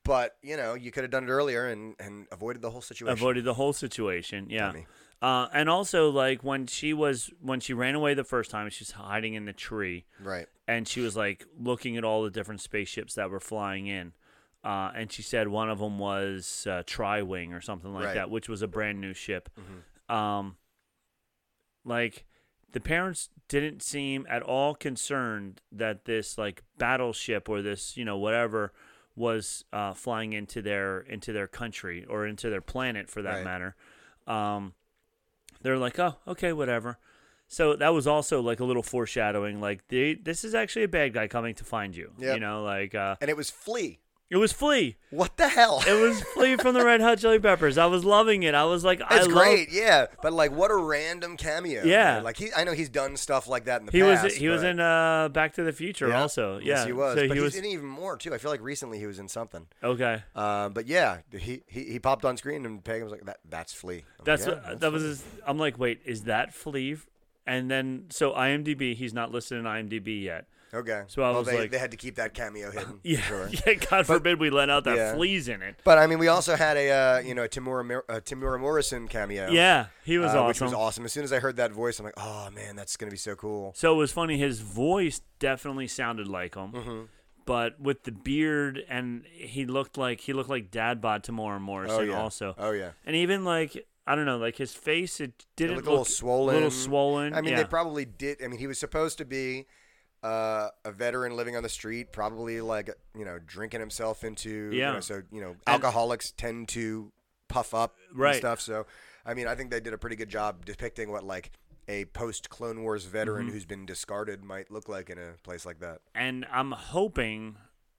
But, you know, you could have done it earlier and, and avoided the whole situation. Avoided the whole situation, yeah. Dummy. Uh, and also, like, when she was when she ran away the first time, she was hiding in the tree. Right. And she was, like, looking at all the different spaceships that were flying in. Uh, and she said one of them was uh, Tri-Wing or something like Right. that, which was a brand new ship. Mm-hmm. Um, like, the parents didn't seem at all concerned that this, like, battleship or this, you know, whatever was uh, flying into their into their country or into their planet for that Right. matter. Um, they're like, oh, okay, whatever. So that was also like a little foreshadowing, like they, this is actually a bad guy coming to find you. Yep. You know, like uh, And it was Flea. it was Flea. What the hell? It was Flea from the Red Hot Chili Peppers. I was loving it. I was like, I It's love. great, yeah. But, like, what a random cameo. Yeah. man. Like, he, I know he's done stuff like that in the He past. was he was but- in uh, Back to the Future Yeah. also. Yes, Yeah, he was. So but he he's was in even more, too. I feel like recently he was in something. okay. Um, but, yeah, he, he he popped on screen and Pagan was like, that that's Flea. I'm That's like, what, yeah, that's that was. Flea. His, I'm like, wait, is that Flea? And then so IMDb, he's not listed in IMDb yet. Okay. So I well, was they, like- they had to keep that cameo hidden. Yeah, for sure. yeah. God forbid we let out that yeah. Flea's in it. But I mean, we also had a uh, you know a Timura Mir- uh, Timura Morrison cameo. Yeah, he was uh, awesome. which was awesome. As soon as I heard that voice, I'm like, oh man, that's gonna be so cool. So it was funny. His voice definitely sounded like him, Mm-hmm. but with the beard, and he looked like he looked like Dad bod Tamora Morrison Oh, yeah. also. Oh yeah. And even like I don't know, like his face, it It didn't looked look a little swollen. little swollen. I mean, yeah. they probably did. I mean, he was supposed to be uh, a veteran living on the street, probably like you know drinking himself into. Yeah. You know, so you know, alcoholics tend to puff up Right. and stuff. So, I mean, I think they did a pretty good job depicting what like a post Clone Wars veteran Mm-hmm. who's been discarded might look like in a place like that. and I'm hoping,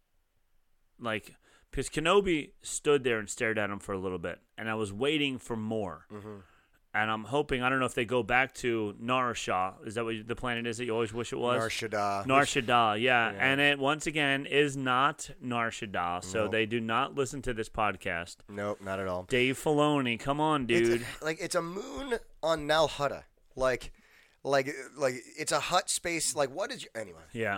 like, because Kenobi stood there and stared at him for a little bit, and I was waiting for more. Mm-hmm. And I'm hoping, I don't know if they go back to Nar Shah. Is that what the planet is that you always wish it was? Nar Shaddaa. Nar Shaddaa, yeah. Yeah. And it, once again, is not Nar Shaddaa, so Nope. they do not listen to this podcast. Nope, not at all. Dave Filoni, come on, dude. It's a, like it's a moon on Nal Hutta. Like, like, like it's a hut space. Like, what is your anyway? yeah.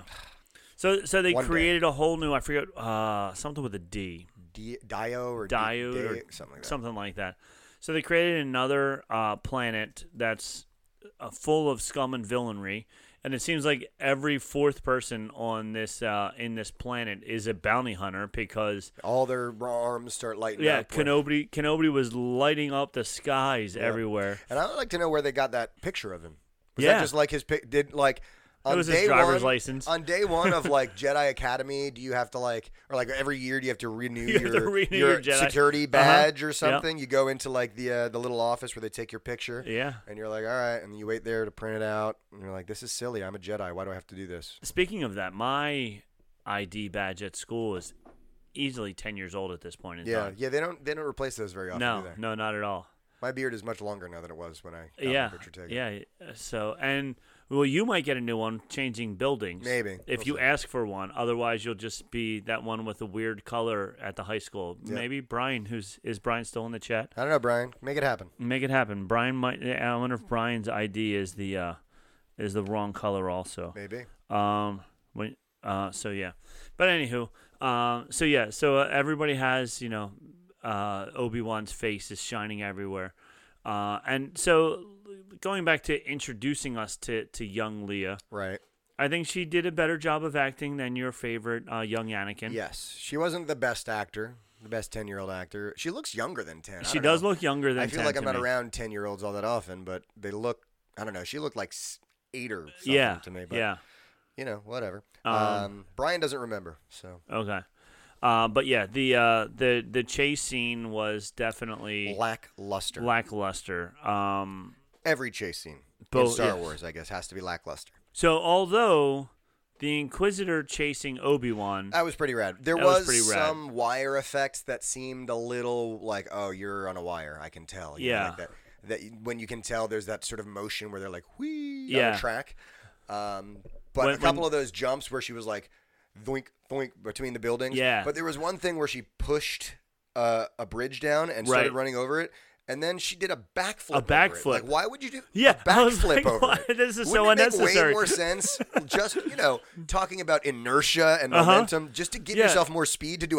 So so they One day. created a whole new, I forget, uh, something with a D. D- Dio or D- Diode Day- or something like that. something like that. So they created another uh, planet that's uh, full of scum and villainy, and it seems like every fourth person on this uh, in this planet is a bounty hunter because All their arms start lighting yeah, up. with- Kenobi Kenobi was lighting up the skies everywhere. And I would like to know where they got that picture of him. Was Yeah. that just like his pic? Did like on was his day driver's one, license. On day one of like Jedi Academy, do you have to like, or like every year, do you have to renew You have your to renew your your Jedi- security Uh-huh. badge or Yep. something? You go into like the uh, the little office where they take your picture. Yeah. And you're like, all right, and you wait there to print it out, and you're like, this is silly. I'm a Jedi. Why do I have to do this? Speaking of that, my I D badge at school is easily ten years old at this point in Yeah, time. yeah. They don't they don't replace those very often. No, do they? no, not at all. My beard is much longer now than it was when I got Yeah, my picture taken. yeah. So, and well, you might get a new one changing buildings. Maybe. if We'll you see. ask for one. Otherwise, you'll just be that one with the weird color at the high school. Yeah. Maybe Brian, who's is Brian still in the chat? I don't know, Brian. Make it happen. Make it happen. Brian might. I wonder if Brian's I D is the uh, is the wrong color also. Maybe. Um. When. Uh. So yeah. But anywho. Um. So yeah. So uh, everybody has you know, uh, Obi-Wan's face is shining everywhere. Uh. And so going back to introducing us to to young Leia, Right. I think she did a better job of acting than your favorite uh, young Anakin. Yes. She wasn't the best actor, the best ten-year-old actor. She looks younger than ten. I She don't does know. look younger than I feel ten like to I'm not me. around ten-year-olds all that often, but they look, I don't know, she looked like s- eight or something Yeah. to me. But, Yeah. you know, whatever. Um, Um, Brian doesn't remember, so. Okay. Uh, but yeah, the uh, the the chase scene was definitely Lackluster. lackluster. Um, Every chase scene in Both- Star yes. Wars, I guess, has to be lackluster. so although the Inquisitor chasing Obi-Wan, That was pretty rad. There That was was, pretty rad. some wire effects that seemed a little like, oh, you're on a wire. I can tell. You know, Yeah. like that, that when you can tell there's that sort of motion where they're like, whee, on Yeah. a track. Um, but When- a couple when- of those jumps where she was like, thoink, thoink between the buildings. Yeah. But there was one thing where she pushed uh, a bridge down and started Right. running over it. And then she did a backflip. A over it. backflip. Like, why would you do Yeah, a I was backflip like, over why- it? this is Wouldn't so it make unnecessary. way more sense just, you know, talking about inertia and Uh-huh. momentum, just to give Yeah. yourself more speed to do a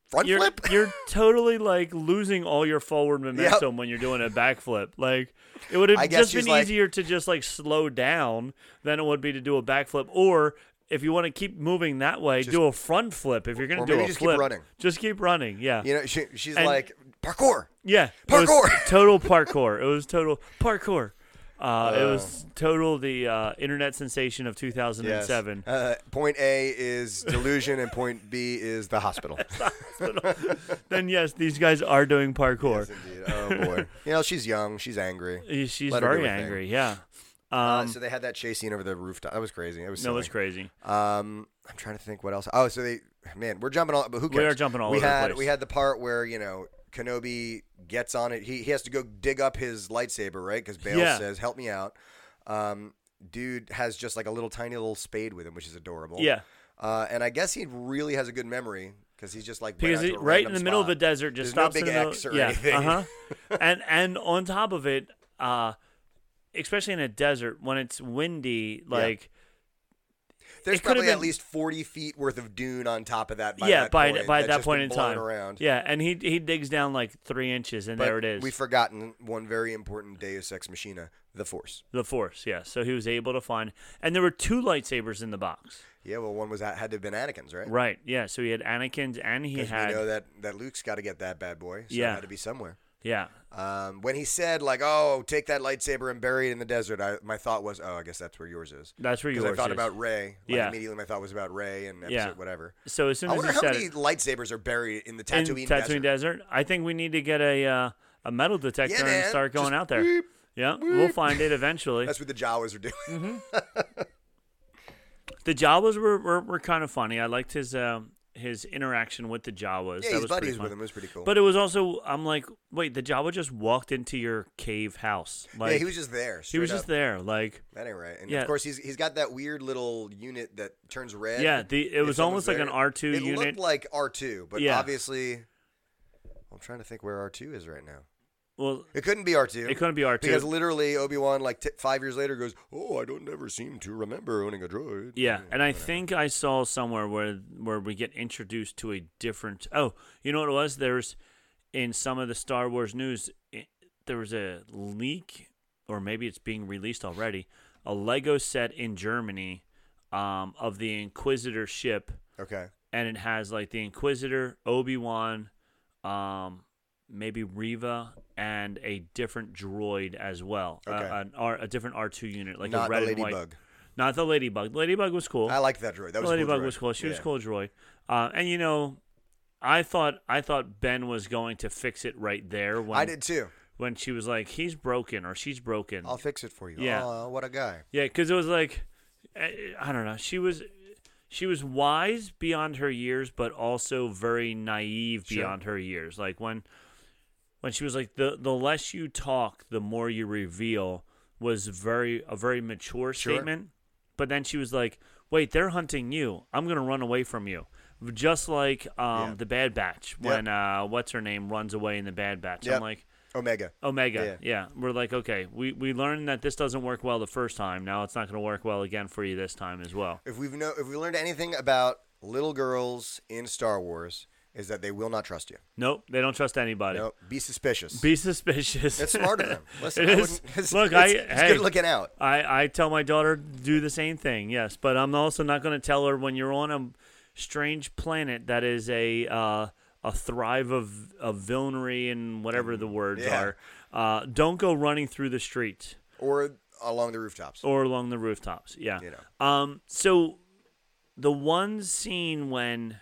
front you're, flip. You're totally like losing all your forward momentum Yep. when you're doing a backflip. Like it would have I guess just she's been like- easier to just like slow down than it would be to do a backflip. Or if you want to keep moving that way, Just- do a front flip. If you're going or to do maybe a just keep flip, running. just keep running. Yeah. You know, she, she's And- like parkour. Yeah, it was Parkour! total parkour. It was total parkour. Uh, it was total the uh, internet sensation of two thousand seven. Yes. Uh, point A is delusion, and point B is the hospital. Then yes, these guys are doing parkour. Yes, indeed. Oh boy. You know, she's young. She's angry. She's Let her do very her thing. angry. Yeah. Um, Uh, so they had that chase scene over the rooftop. That was crazy. It was no, silly. it's crazy. Um, I'm trying to think what else. Oh, so they, man, we're jumping all. But who We cares? are jumping all we over the had, place. We had the part where you know Kenobi gets on it. He he has to go dig up his lightsaber, right? Because Bale Yeah. says, "Help me out." Um, dude has just like a little tiny little spade with him, which is adorable. Yeah. Uh, and I guess he really has a good memory because he's just like Because went out it, to a right in random the middle of spot. the desert, just There's stops no big in the middle. X or yeah, anything. uh-huh. and and on top of it, uh, especially in a desert when it's windy, like There's it could've probably at been- least forty feet worth of dune on top of that. By yeah, that by point, by that's that just point been in blown time, around. yeah, and he he digs down like three inches, and But there it is. We've forgotten one very important Deus Ex Machina, the Force. The Force, yeah. So he was able to find, and there were two lightsabers in the box. Yeah, well, one was had to have been Anakin's, right? Right. Yeah. So he had Anakin's, and he 'Cause had we know that, that Luke's got to get that bad boy, so Yeah. it had to be somewhere. yeah. Um, when he said like, "Oh, take that lightsaber and bury it in the desert," I, my thought was, "Oh, I guess that's where yours is." That's where Because yours I thought is. about Rey. Like, Yeah. Immediately, my thought was about Rey and episode Yeah. whatever. So as soon I as wonder he how said many it, lightsabers are buried in the in Tatooine, Tatooine desert. desert. I think we need to get a uh, a metal detector Yeah, and man. start going Just out there. beep, yeah, we'll find it eventually. That's what the Jawas are doing. Mm-hmm. The Jawas were, were, were kind of funny. I liked his um, his interaction with the Jawas. Yeah, that he's was buddies pretty fun. with him. It was pretty cool. But it was also, I'm like, wait, the Jawa just walked into your cave house. Like, yeah, he was just there. he was straight just up. there. Like, That ain't right. And Yeah. of course, he's he's got that weird little unit that turns red. yeah, the it if was someone's almost like there. an R two It unit. looked like R two, but Yeah. obviously, I'm trying to think where R two is right now. well, It couldn't be R two. it couldn't be R two. Because literally, Obi-Wan, like t- five years later, goes, "Oh, I don't ever seem to remember owning a droid." Yeah, and I think I saw somewhere where where we get introduced to a different. Oh, you know what it was? There's in some of the Star Wars news, it, there was a leak, or maybe it's being released already. A Lego set in Germany um, of the Inquisitor ship, Okay. and it has like the Inquisitor, Obi-Wan, um, maybe Reva, and a different droid as well. Okay. Uh, an R, a different R two unit, like Not a red the and white. Ladybug. Not the Ladybug. The Ladybug was cool. I liked that droid. That was the a cool Ladybug droid. was cool. She was Yeah. a cool droid. Uh, and you know, I thought I thought Ben was going to fix it right there when I did too. when she was like, "He's broken" or "She's broken." I'll fix it for you. Yeah. Oh, what a guy. Yeah, because it was like, I, I don't know. She was she was wise beyond her years, but also very naive Sure. beyond her years. Like when when she was like, "the the less you talk, the more you reveal," was very a very mature Sure. statement. But then she was like, "Wait, they're hunting you. I'm gonna run away from you." Just like um, Yeah. the Bad Batch when uh, what's her name runs away in the Bad Batch. Yep. I'm like. Omega. Omega, yeah. We're like, okay, we, we learned that this doesn't work well the first time. Now it's not going to work well again for you this time as well. If we've know, if we learned anything about little girls in Star Wars, is that they will not trust you. Nope, they don't trust anybody. No, be suspicious. Be suspicious. It's smart of them. Listen, It I is. wouldn't- it's, Look, it's, I it's hey, good looking out. I, I tell my daughter to do the same thing, yes. But I'm also not going to tell her when you're on a strange planet that is a uh, a thrive of, of villainy and whatever the words Yeah. are. Uh, don't go running through the streets. Or along the rooftops. Or along the rooftops, yeah. You know. Um. So, the one scene when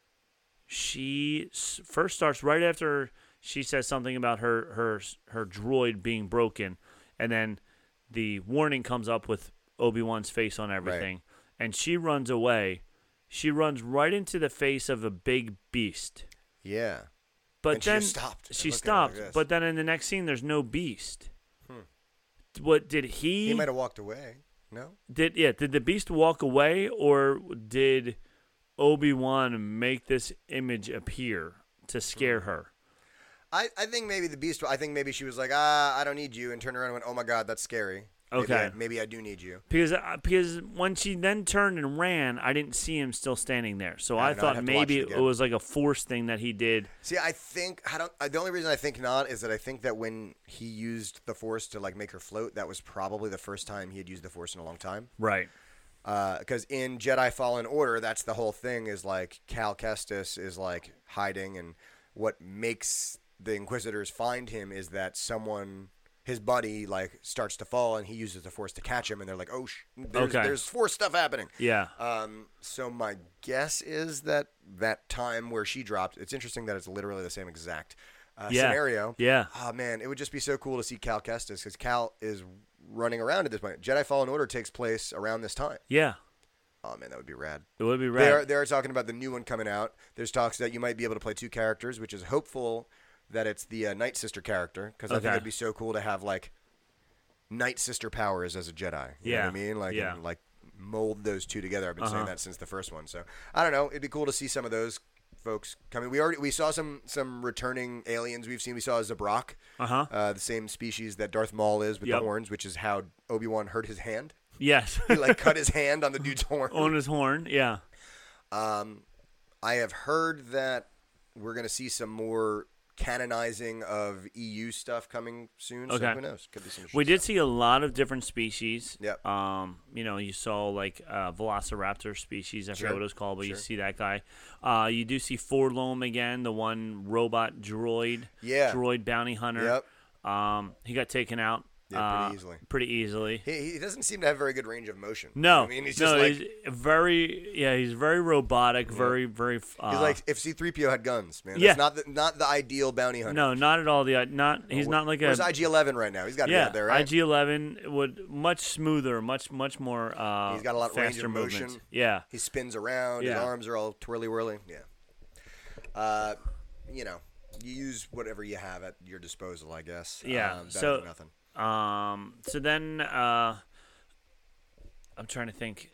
she s- first starts right after she says something about her her her droid being broken, and then the warning comes up with Obi-Wan's face on everything, and she runs away. She runs right into the face of a big beast. Yeah. But And she then just stopped and She looked at her like stopped. this. But then in the next scene, there's no beast. What did he? He might have walked away. No? Did yeah? Did the beast walk away, or did Obi-Wan make this image appear to scare her? I, I think maybe the beast, I think maybe she was like, ah, I don't need you, and turned around and went, oh my God, that's scary. Maybe Okay. I, maybe I do need you. Because uh, because when she then turned and ran, I didn't see him still standing there. So I I don't know, I'd thought have to watch maybe it it again. was like a force thing that he did. See, I think I don't. I, the only reason I think not is that I think that when he used the Force to like make her float, that was probably the first time he had used the Force in a long time. Right. Because in Jedi Fallen Order, that's the whole thing. Is like Cal Kestis is like hiding, and what makes the Inquisitors find him is that someone, his buddy, like starts to fall, and he uses the Force to catch him, and they're like, "Oh, sh- there's, Okay. there's Force stuff happening." Yeah. Um, so my guess is that that time where she dropped, it's interesting that it's literally the same exact uh, Yeah. scenario. Yeah. Oh man, it would just be so cool to see Cal Kestis because Cal is running around at this point. Jedi Fallen Order takes place around this time. Yeah. Oh man, that would be rad. It would be They're rad. they're talking about the new one coming out. There's talks that you might be able to play two characters, which is hopeful that it's the uh, Night Sister character because I think Okay. it'd be so cool to have like Night Sister powers as a Jedi. You know Yeah. what I mean? Like Yeah. and, like mold those two together. I've been saying Uh-huh. that since the first one. So I don't know. It'd be cool to see some of those folks coming. We already we saw some some returning aliens. We've seen we saw Zabrak, Uh-huh. uh, the same species that Darth Maul is with Yep. the horns, which is how Obi-Wan hurt his hand. Yes. He like cut his hand on the dude's horn. On his horn. Yeah. Um, I have heard that we're going to see some more canonizing of E U stuff coming soon. So Okay. who knows? Could be some We shit did stuff. see a lot of different species. Yep. Um, you know, you saw like uh, Velociraptor species. I Sure. forget what it was called, but you Sure. see that guy. Uh, you do see Forlom again, the one robot droid. Yeah. Droid bounty hunter. Yep. Um, he got taken out. Yeah, pretty uh, easily. Pretty easily. He, he doesn't seem to have very good range of motion. No, I mean, he's no, just like he's very, yeah, he's very robotic, very, very. Uh, he's like if C three P O had guns, man. That's Yeah. not the not the ideal bounty hunter. no, not at all. The not he's not like a Where's I G eleven right now? He's got to be yeah. out there, right? I G eleven would much smoother, much much more. Uh, He's got a lot of range faster of motion. movements. Yeah, He spins around. His Yeah. arms are all twirly whirly. Yeah. Uh, you know, you use whatever you have at your disposal, I guess. Yeah, Um, better so- than nothing. Um. So then, uh, I'm trying to think.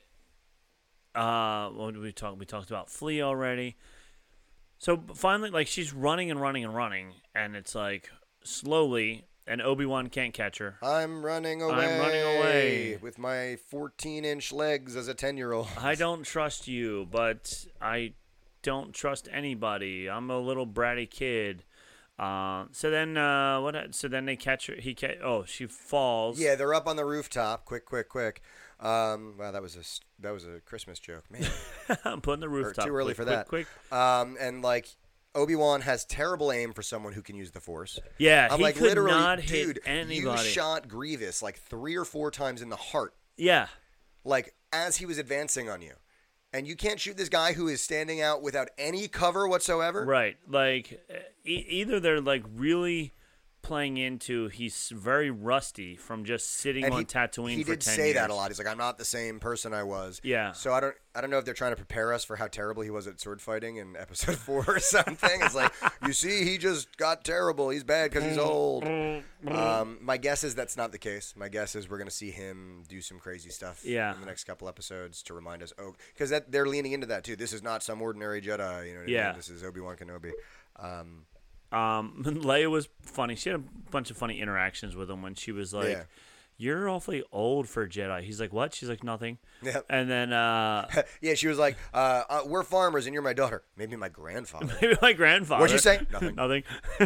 Uh, what did we talk? We talked about Flea already. So finally, like she's running and running and running, and it's like slowly, and Obi-Wan can't catch her. I'm running away. I'm running away. with my fourteen-inch legs as a ten-year-old. I don't trust you, but I don't trust anybody. I'm a little bratty kid. Uh, so then, uh, what? So then they catch her. He ca- Oh, she falls. Yeah, they're up on the rooftop. Quick, quick, quick. Um, wow, that was a s- that was a Christmas joke, man. I'm putting the Or rooftop. too early quick, for quick, that. Quick. Um, and like Obi-Wan has terrible aim for someone who can use the Force. Yeah, I'm he like could literally, not hit dude, anybody. you shot Grievous like three or four times in the heart, Yeah. like as he was advancing on you, and you can't shoot this guy who is standing out without any cover whatsoever. Right. Like e- either they're like really playing into he's very rusty from just sitting And on he, Tatooine he for did ten say years. that a lot. He's like, I'm not the same person I was. Yeah. So I don't, I don't know if they're trying to prepare us for how terrible he was at sword fighting in Episode Four or something. It's like, you see, he just got terrible. He's bad because he's old. Um, my guess is that's not the case. My guess is we're going to see him do some crazy stuff Yeah. in the next couple episodes to remind us. Oh, because that they're leaning into that too. This is not some ordinary Jedi. You know what I Yeah. mean? This is Obi-Wan Kenobi. Um, Um, Leia was funny. She had a bunch of funny interactions with him when she was like, Yeah. "You're awfully old for a Jedi." He's like, "What?" She's like, "Nothing." Yep. And then uh, yeah, she was like, uh, uh, "We're farmers, and you're my daughter. Maybe my grandfather." maybe my grandfather. What'd you say? Nothing. Nothing.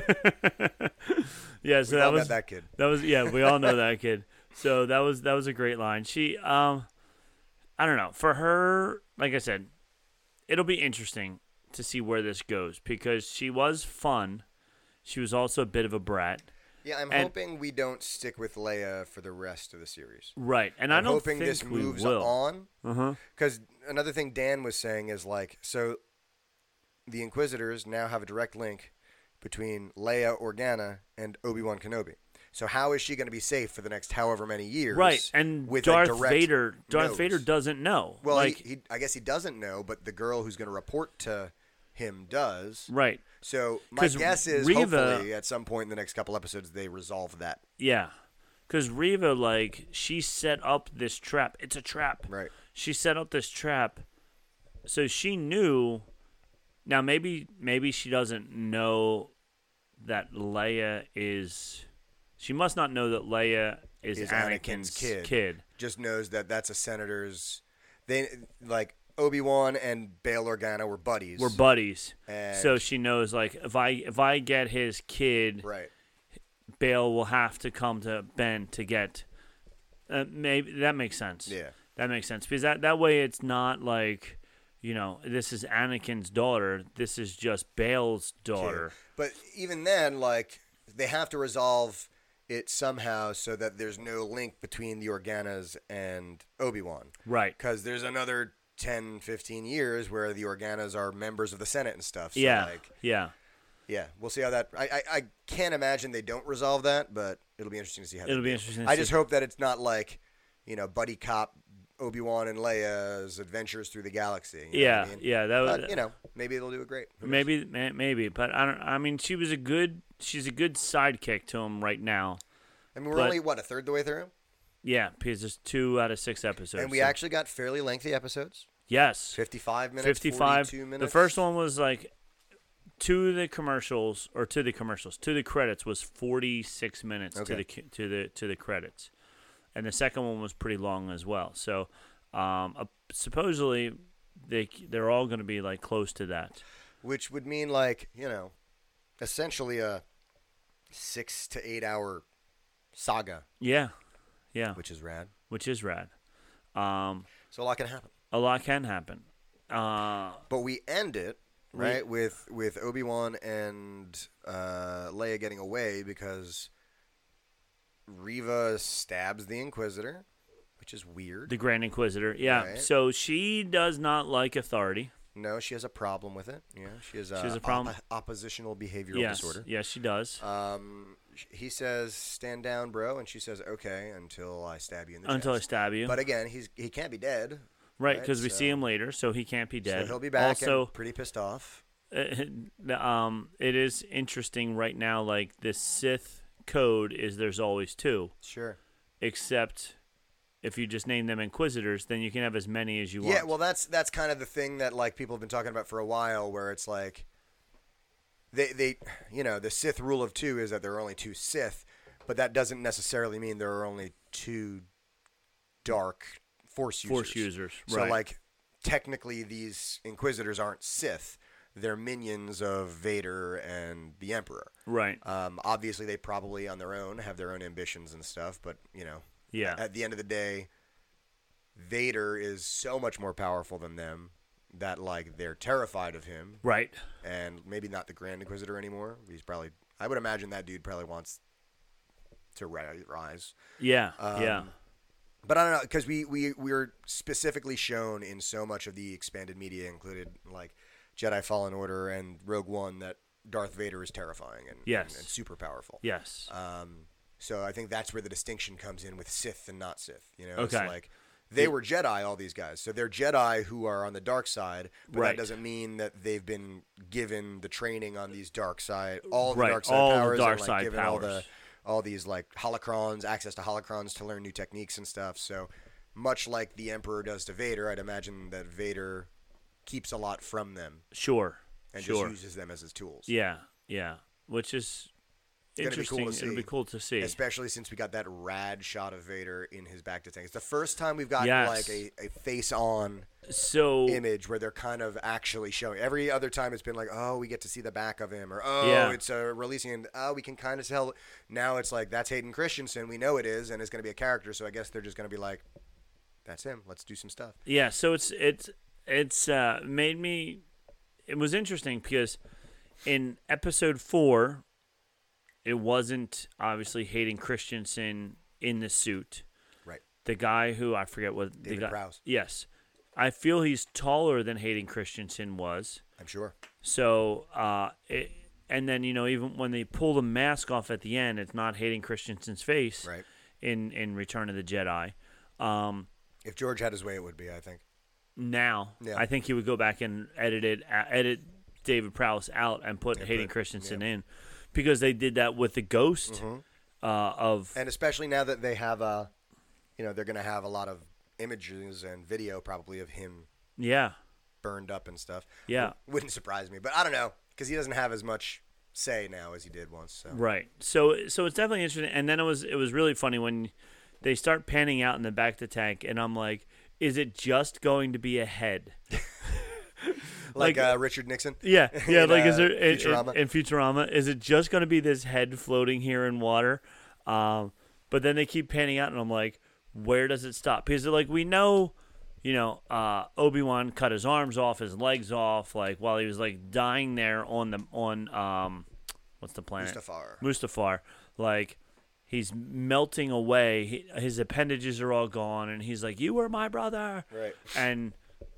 yeah, so We that all met was that kid. That was yeah, we all know that kid. So that was that was a great line. She um I don't know. For her, like I said, it'll be interesting to see where this goes because she was fun. She was also a bit of a brat. Yeah, I'm And- hoping we don't stick with Leia for the rest of the series. Right. And I'm I don't hoping think this we moves will. on. Uh-huh. Because another thing Dan was saying is like, so the Inquisitors now have a direct link between Leia Organa and Obi-Wan Kenobi. So how is she going to be safe for the next however many years? Right. And with a Darth direct Vader Darth nose? Vader doesn't know. Well, like he, he, I guess he doesn't know, but the girl who's going to report to him does. right. So my 'Cause guess is Reva- hopefully at some point in the next couple episodes they resolve that. Yeah. Cuz Reva like she set up this trap. It's a trap. Right. She set up this trap. So she knew. Now maybe maybe she doesn't know that Leia is. She must not know that Leia is, is Anakin's, Anakin's kid. kid. Just knows that that's a senator's. They like Obi-Wan and Bail Organa were buddies. We're buddies, And- so she knows like if I if I get his kid, Right. Bail will have to come to Ben to get. Uh, maybe that makes sense. Yeah. that makes sense because that that way it's not like, you know, this is Anakin's daughter. This is just Bail's daughter. But even then, like, they have to resolve it somehow so that there's no link between the Organas and Obi-Wan. Right. Because there's another ten, fifteen years where the Organas are members of the Senate and stuff. So, yeah. like, yeah. yeah, we'll see how that. I, I, I can't imagine they don't resolve that, but it'll be interesting to see how. It'll they be do. interesting to I see. just hope that it's not like, you know, buddy cop Obi-Wan and Leia's adventures through the galaxy. You know Yeah, what I mean? yeah, that was- But, you know, maybe they'll do it great. Who knows? Maybe, may- maybe, but I don't. I mean, she was a good. She's a good sidekick to him right now. I mean, we're but- only what a third the way through, Yeah, because there's two out of six episodes. and we so- actually got fairly lengthy episodes. yes, Fifty-five minutes. fifty-five. forty-two The minutes. first one was like to the commercials or to the commercials to the credits was forty-six minutes to Okay. the to the to the credits, and the second one was pretty long as well. So, um, uh, supposedly they they're all going to be like close to that. which would mean like you know, essentially a six to eight hour saga, Yeah, yeah, which is rad. which is rad. Um, So a lot can happen. a lot can happen. Uh, But we end it We- right with with Obi-Wan and uh, Leia getting away because Reva stabs the Inquisitor, which is weird. the Grand Inquisitor. Yeah. Right. So she does not like authority. No, she has a problem with it. Yeah, she has, uh, She has a problem? oppo- oppositional behavioral Yes. disorder. Yes, she does. Um, sh- he says, "Stand down, bro," and she says, "Okay," until I stab you in the Until I chest. stab you. But again, he's he can't be dead. Right, because we so- see him later, so he can't be dead. So he'll be back Also, and pretty pissed off. uh, um, it is interesting right now. Like the Sith code is there's always two, Sure. except if you just name them Inquisitors, then you can have as many as you want. Yeah, well, that's that's kind of the thing that like people have been talking about for a while, where it's like they they you know the Sith rule of two is that there are only two Sith, but that doesn't necessarily mean there are only two dark Force users. Force users, So right. like technically these Inquisitors aren't Sith; they're minions of Vader and the Emperor. right. Um, obviously, they probably on their own have their own ambitions and stuff, but you know, Yeah. at the end of the day, Vader is so much more powerful than them that like they're terrified of him, right. and maybe not the Grand Inquisitor anymore. He's probably, I would imagine that dude probably wants to ri- rise. Yeah. Um, yeah. But I don't know, because we, we, we were specifically shown in so much of the expanded media, included like Jedi Fallen Order and Rogue One, that Darth Vader is terrifying and, Yes. and, and super powerful. Yes. Um, so I think that's where the distinction comes in with Sith and not Sith. You know, Okay. it's like they were Jedi, all these guys. So they're Jedi who are on the dark side, but Right. that doesn't mean that they've been given the training on these dark side, all the Right, dark side all the powers, dark and like side given all the powers. all these like holocrons, access to holocrons to learn new techniques and stuff. So much like the Emperor does to Vader, I'd imagine that Vader keeps a lot from them Sure. and sure. just uses them as his tools. Yeah. Yeah. Which is gonna be cool interesting. to It'll see. be cool to see. Especially since we got that rad shot of Vader in his back to tank. It's the first time we've gotten Yes. like a, a face-on So image where they're kind of actually showing. Every other time it's been like, oh, we get to see the back of him, or oh, Yeah. it's uh, releasing him. Oh, we can kind of tell. Now it's like, that's Hayden Christensen. We know it is, and it's going to be a character. So I guess they're just going to be like, that's him. Let's do some stuff. yeah, so it's it's it's uh, made me. It was interesting because in episode four, it wasn't obviously Hayden Christensen in the suit. Right. The guy who I forget what the David guy. Prowse. Yes, I feel he's taller than Hayden Christensen was. I'm sure. So, uh, it, and then you know even when they pull the mask off at the end, it's not Hayden Christensen's face. Right. In in Return of the Jedi. Um, If George had his way, it would be, I think. now. Yeah. I think he would go back and edit it, uh, edit David Prowse out and put Yeah, Hayden put- Christensen yeah. in, because they did that with the Ghost uh, of And especially now that they have a, you know, they're going to have a lot of images and video probably of him yeah burned up and stuff. Yeah. Wouldn't surprise me, but I don't know, because he doesn't have as much say now as he did once. So. Right. So so it's definitely interesting. And then it was it was really funny when they start panning out in the back of the tank, and I'm like, is it just going to be a head? Like, like uh, Richard Nixon. Yeah, yeah. in, like uh, is there in Futurama. In, in Futurama? Is it just going to be this head floating here in water? Um, but then they keep panning out, and I'm like, where does it stop? Because like we know. You know, uh, Obi-Wan cut his arms off, his legs off, like while he was like dying there on the on um, what's the planet? Mustafar. Mustafar. Like he's melting away. He, his appendages are all gone, and he's like, "You were my brother." Right. And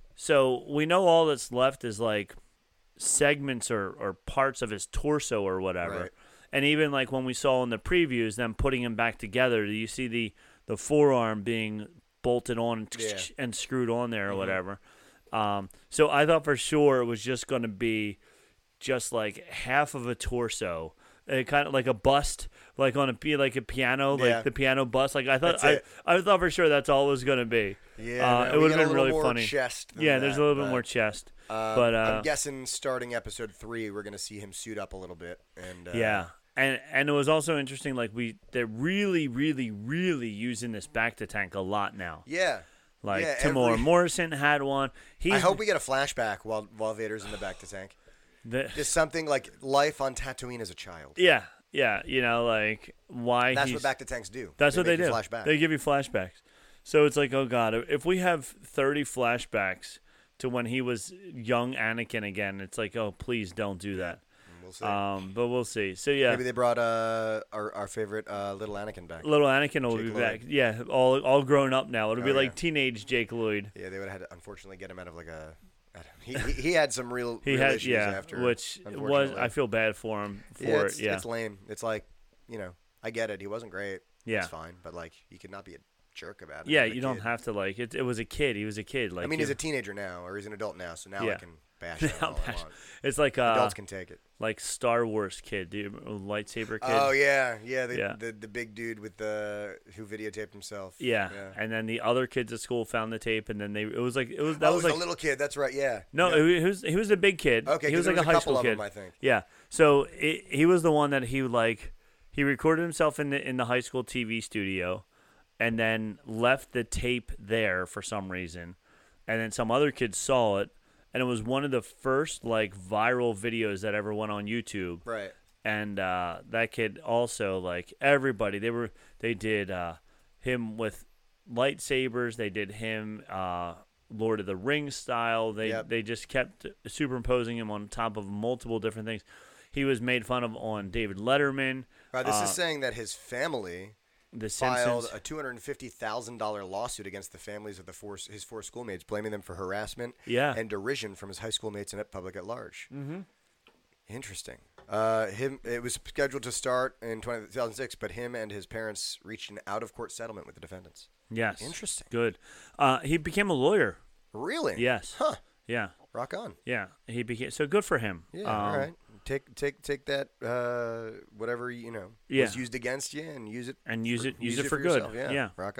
so we know all that's left is like segments or, or parts of his torso or whatever. Right. And even like when we saw in the previews them putting him back together, you see the the forearm being bolted on and, Yeah. and screwed on there or Mm-hmm. whatever. Um, so I thought for sure it was just going to be just like half of a torso, uh, kind of like a bust, like on a pi- like a piano, like Yeah. the piano bust. Like I thought, That's I, it. I thought for sure that's all it was going to be. Yeah, uh, no, it we would get have a been little really more funny. chest than Yeah, there's that, a little but, bit more chest, uh, but uh, I'm guessing starting episode three, we're gonna see him suit up a little bit. And uh, yeah. And and it was also interesting. Like we, they're really, really, really using this back to tank a lot now. yeah. Like yeah, Tamora every- Morrison had one. He's, I hope we get a flashback while while Vader's in the back to tank. the, Just something like life on Tatooine as a child. yeah, yeah. You know, like why That's he's, what back to tanks do. That's what they make you do. Flashback. They give you flashbacks. So it's like, oh god, if we have thirty flashbacks to when he was young Anakin again, it's like, oh please don't do that. We'll see. Um, but we'll see. So yeah, Maybe they brought uh, our our favorite uh, little Anakin back. little Anakin will Jake be Lloyd. back. Yeah, all all grown up now. It'll be Oh, like yeah. teenage Jake Lloyd. Yeah, they would have had to unfortunately get him out of like a. He he, he had some real, He real had issues yeah, after, which was unfortunately. I feel bad for him for yeah, it's, it. Yeah, it's lame. It's like, you know, I get it. He wasn't great. Yeah. It's fine, but like, you could not be a jerk about it. yeah. as a You don't kid. have to like it. It was a kid. He was a kid. Like I mean, you- he's a teenager now, or he's an adult now, so now I Yeah. can bash him all I want. It's like uh, Adults can take it. like Star Wars kid, dude, lightsaber kid. Oh yeah, yeah, the, Yeah. the the big dude with the who videotaped himself. Yeah. yeah. And then the other kids at school found the tape, and then they it was like it was that oh, was it like a little kid. That's right. Yeah. no, yeah. he was he was a big kid. Okay, he was 'cause like there a was a high couple school of kid. them, I think. Yeah, so it, he was the one that he like he recorded himself in the in the high school T V studio, and then left the tape there for some reason, and then some other kids saw it, and it was one of the first like viral videos that ever went on YouTube. Right. And uh, that kid also like everybody they were they did uh, him with lightsabers. They did him uh, Lord of the Rings style. They Yep. they just kept superimposing him on top of multiple different things. He was made fun of on David Letterman. Right, this uh, is saying that his family The filed Simpsons. a two hundred fifty thousand dollars lawsuit against the families of the four, his four schoolmates, blaming them for harassment Yeah. and derision from his high schoolmates and at public at large. Mm-hmm. Interesting. Uh, him. It was scheduled to start in two thousand six, but him and his parents reached an out-of-court settlement with the defendants. Yes. Interesting. Good. Uh, he became a lawyer. Really? Yes. Huh. Yeah. Rock on. Yeah. He became so good for him. Yeah. Um, all right. Take take take that uh, whatever you know Yeah. was used against you and use it And use for, it- use it for good. yourself. Yeah. Yeah. Rock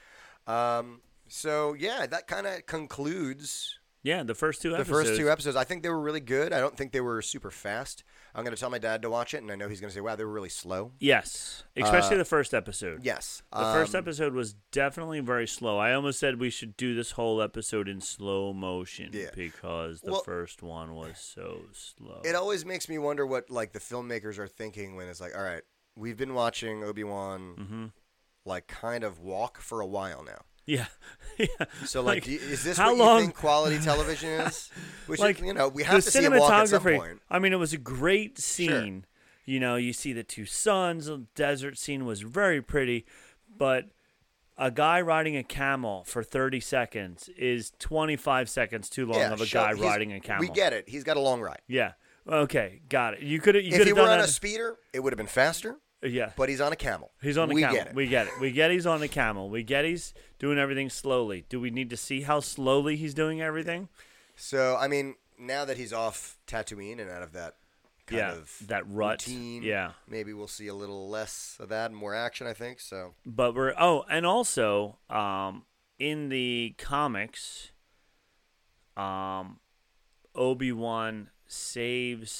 on. Um. So yeah, that kind of concludes Yeah. The first two the episodes. first two episodes. I think they were really good. I don't think they were super fast. I'm going to tell my dad to watch it, and I know he's going to say, "Wow, they were really slow." Yes. Especially the first episode. Yes. The first Um, episode was definitely very slow. I almost said we should do this whole episode in slow motion Yeah. because the Well- first one was so slow. It always makes me wonder what like the filmmakers are thinking when it's like, all right, we've been watching Obi-Wan Mm-hmm. like kind of walk for a while now. yeah. yeah. So like, do you- is this how what long- you think quality television is? Which like is, you know, we the have to see him walk at some cinematography, point. I mean, it was a great scene. You know, you see the two suns. The desert scene was very pretty, but a guy riding a camel for thirty seconds is twenty-five seconds too long Yeah, of a show- guy he's- riding a camel. We get it. He's got a long ride. Yeah. Okay. Got it. You could have. You If could he have were done on that. a speeder, it would have been faster. yeah. But he's on a camel. He's on a we camel. Get it. We get it. We get he's on a camel. We get he's doing everything slowly. Do we need to see how slowly he's doing everything? So I mean, now that he's off Tatooine and out of that kind Yeah, of that rut. routine, Yeah. maybe we'll see a little less of that and more action. I think so. But we're oh, and also um, in the comics, um, Obi-Wan saves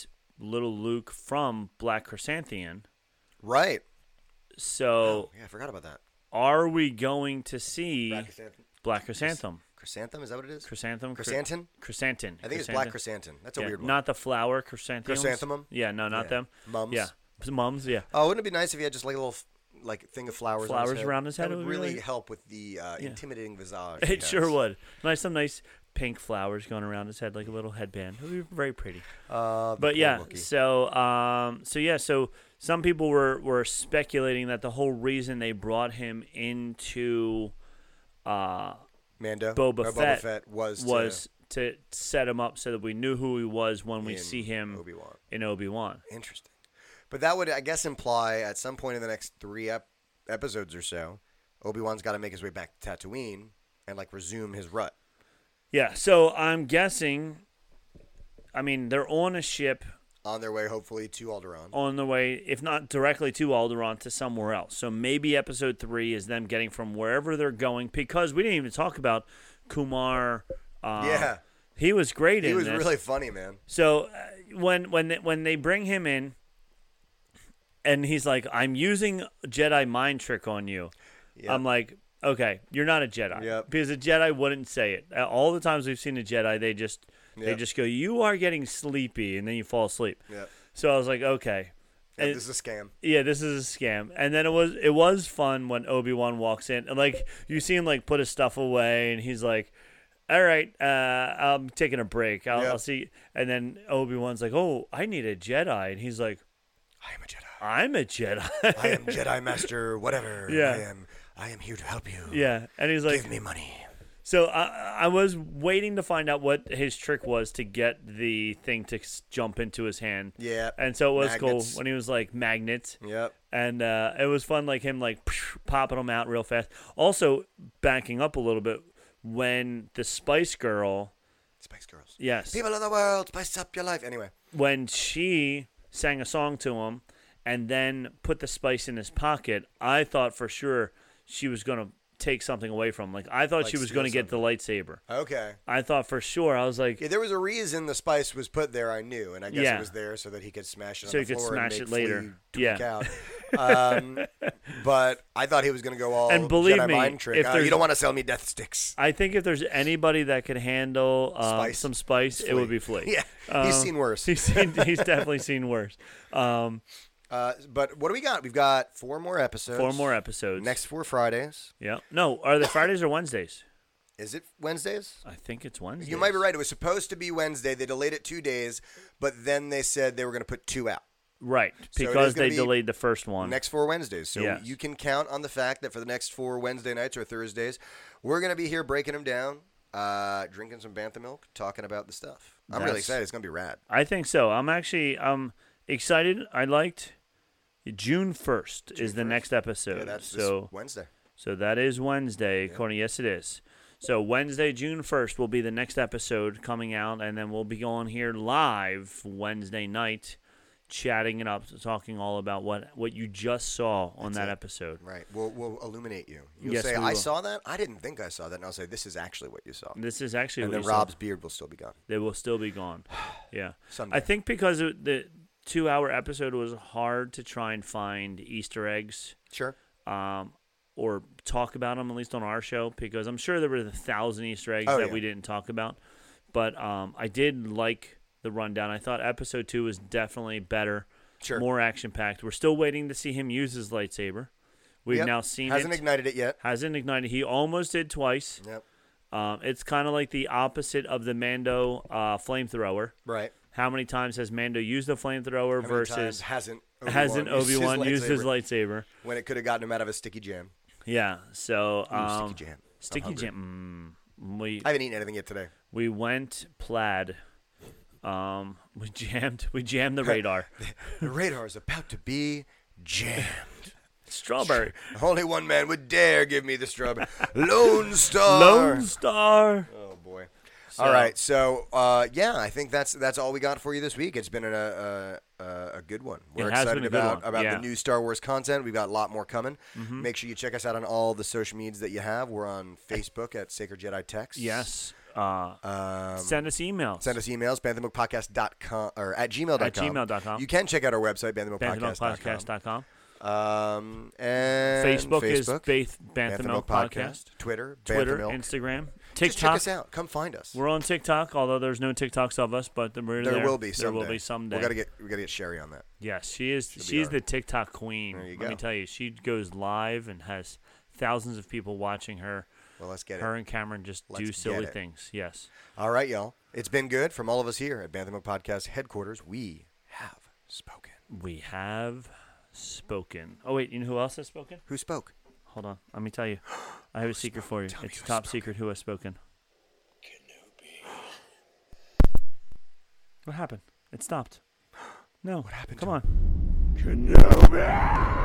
little Luke from Black Chrysanthemum. Right. So, oh, yeah, I forgot about that. Are we going to see Black Chrysanthemum. Black Chrysanthemum? Chrysanthemum, is that what it is? Chrysanthemum? Chrysanthemum? Chrysanthemum. I think it's black chrysanthemum. That's a yeah, weird one. Not the flower chrysanthemums? Chrysanthemum? Yeah, no, not Yeah. them. Mums? Yeah, mums, yeah. Oh, wouldn't it be nice if he had just like a little like thing of flowers on Flowers his head? around his head? That It would would really really- help with the uh, Yeah. intimidating visage. he It sure has. would. Nice, some nice pink flowers going around his head like a little headband. It would be very pretty. Uh, But poor yeah, Wookiee. so um, so yeah, so some people were, were speculating that the whole reason they brought him into uh, Mando, Boba, or Fett, Boba Fett was, was to set him up so that we knew who he was when we In see him Obi-Wan. in Obi-Wan. Interesting. But that would, I guess, imply at some point in the next three ep- episodes or so, Obi-Wan's got to make his way back to Tatooine and like resume his rut. Yeah, so I'm guessing, I mean, they're on a ship On their way, hopefully, to Alderaan. on the way, if not directly to Alderaan, to somewhere else. So maybe episode three is them getting from wherever they're going, because we didn't even talk about Kumar. Uh, Yeah. He was great He in was this. really funny, man. So uh, when when they, when they bring him in, and he's like, "I'm using Jedi mind trick on you," Yep. I'm like, "Okay, you're not a Jedi," Yep. because a Jedi wouldn't say it. Uh, All the times we've seen a Jedi, they just they Yep. just go, "You are getting sleepy," and then you fall asleep. Yep. So I was like, "Okay." Yeah, And- this is a scam. yeah, this is a scam. And then it was it was fun when Obi-Wan walks in, and like you see him like put his stuff away, and he's like, "All right, uh, I'm taking a break. I'll, Yeah. I'll see." And then Obi-Wan's like, "Oh, I need a Jedi," and he's like, I am a Jedi. "I'm a Jedi." I am Jedi Master, whatever. Yeah. I am. I am here to help you. yeah, and he's like, Give me money. so I I was waiting to find out what his trick was to get the thing to s- jump into his hand. Yeah. And so it was Magnets. cool when he was like magnets. Yep. And uh, it was fun, like him, like popping them out real fast. Also, backing up a little bit, when the Spice Girl, Spice Girls. yes, People of the world, spice up your life. Anyway. when she sang a song to him and then put the spice in his pocket, I thought for sure she was going to take something away from him. Like, I thought Like she was steal going to get the lightsaber. Okay. I thought for sure. I was like, Yeah, there was a reason the spice was put there, I knew, and I guess Yeah. it was there so that he could smash it So on he the could floor smash and it make later. Flea tweak Yeah. out. Um, but I thought he was going to go all And believe Jedi me, mind trick. if Uh, there's- you don't want to sell me death sticks. I think if there's anybody that could handle uh, Spice. some spice, it would be Flea. Yeah, Um, he's seen worse. He's seen, he's definitely seen worse. Um, Uh, but what do we got? We've got four more episodes. four more episodes. Next four Fridays. Yeah. No, are they Fridays or Wednesdays? Is it Wednesdays? I think it's Wednesdays. You might be right. It was supposed to be Wednesday. They delayed it two days, but then they said they were going to put two out. Right, So it is because gonna they be delayed the first one. Next four Wednesdays. So Yes. you can count on the fact that for the next four Wednesday nights or Thursdays, we're going to be here breaking them down, uh, drinking some Bantha milk, talking about the stuff. I'm really That's- excited. It's going to be rad. I think so. I'm actually um excited. I liked June first is the first? next episode. Yeah, that's so this Wednesday. so that is Wednesday. According, yes, it is. So Wednesday, June first will be the next episode coming out, and then we'll be on here live Wednesday night, chatting it up, talking all about what what you just saw on That's that it. episode. Right. We'll, we'll illuminate you. You'll Yes, say, we I will. saw that. I didn't think I saw that. And I'll say, this is actually what you saw. This is actually And what then you saw. Rob's beard will still be gone. They will still be gone. Yeah. Someday. I think because it, the two-hour episode was hard to try and find Easter eggs Sure. um, or talk about them, at least on our show, because I'm sure there were a thousand Easter eggs Oh, that yeah. we didn't talk about. But um, I did like the rundown. I thought episode two was definitely better, Sure. more action-packed. We're still waiting to see him use his lightsaber. We've Yep. now seen Hasn't it. ignited it yet. Hasn't ignited. He almost did twice. Yep. Um, it's kind of like the opposite of the Mando uh, flamethrower. Right. How many times has Mando used the flamethrower How many times versus hasn't Obi-Wan hasn't used his Obi-Wan used his lightsaber lightsaber? when it could have gotten him out of a sticky jam? Yeah, so Ooh, um, sticky jam. I'm Sticky hungry. jam. Mm, we I haven't eaten anything yet today. we went plaid. Um, we jammed we jammed the radar. The radar is about to be jammed. Strawberry. Only one man would dare give me the strawberry. Lone Star. Lone Star. Oh boy. So- All right, so uh, yeah, I think that's that's all we got for you this week. It's been a a, a, a good one. We're It has excited been a good about one, about yeah. Mm-hmm. the new Star Wars content. We've got a lot more coming. Make sure you check us out on all the social medias that you have. We're on Facebook at Sacred Jedi Text. Yes. Uh, Um, send us emails. Send us emails, banthambookpodcast dot com or at gmail dot com. At gmail dot com. You can check out our website, banthambookpodcast dot com. Banthamilk Podcast dot com. Um, and Facebook, Facebook is Bath, Banthamilk Banthamilk Podcast. Podcast. Twitter, Twitter, Banthamilk. Instagram, TikTok. Just check us out. Come find us. We're on TikTok, although there's no TikToks of us, but we're there there. will be someday. There will be someday. We gotta get we gotta get Sherry on that. Yes, she is. She'll be She's our- the TikTok queen. There you Let go. me tell you, she goes live and has thousands of people watching her. Well, let's get her it. and Cameron just Let's do get silly it. things. Yes. All right, y'all. It's been good from all of us here at Banthamilk Podcast headquarters. We have spoken. We have spoken. Oh wait, you know who else has spoken? Who spoke? Hold on, let me tell you. I have a secret for you. Tell me It's who top spoke. secret who has spoken. What happened? It stopped. No. What happened Come to on. Kenobi!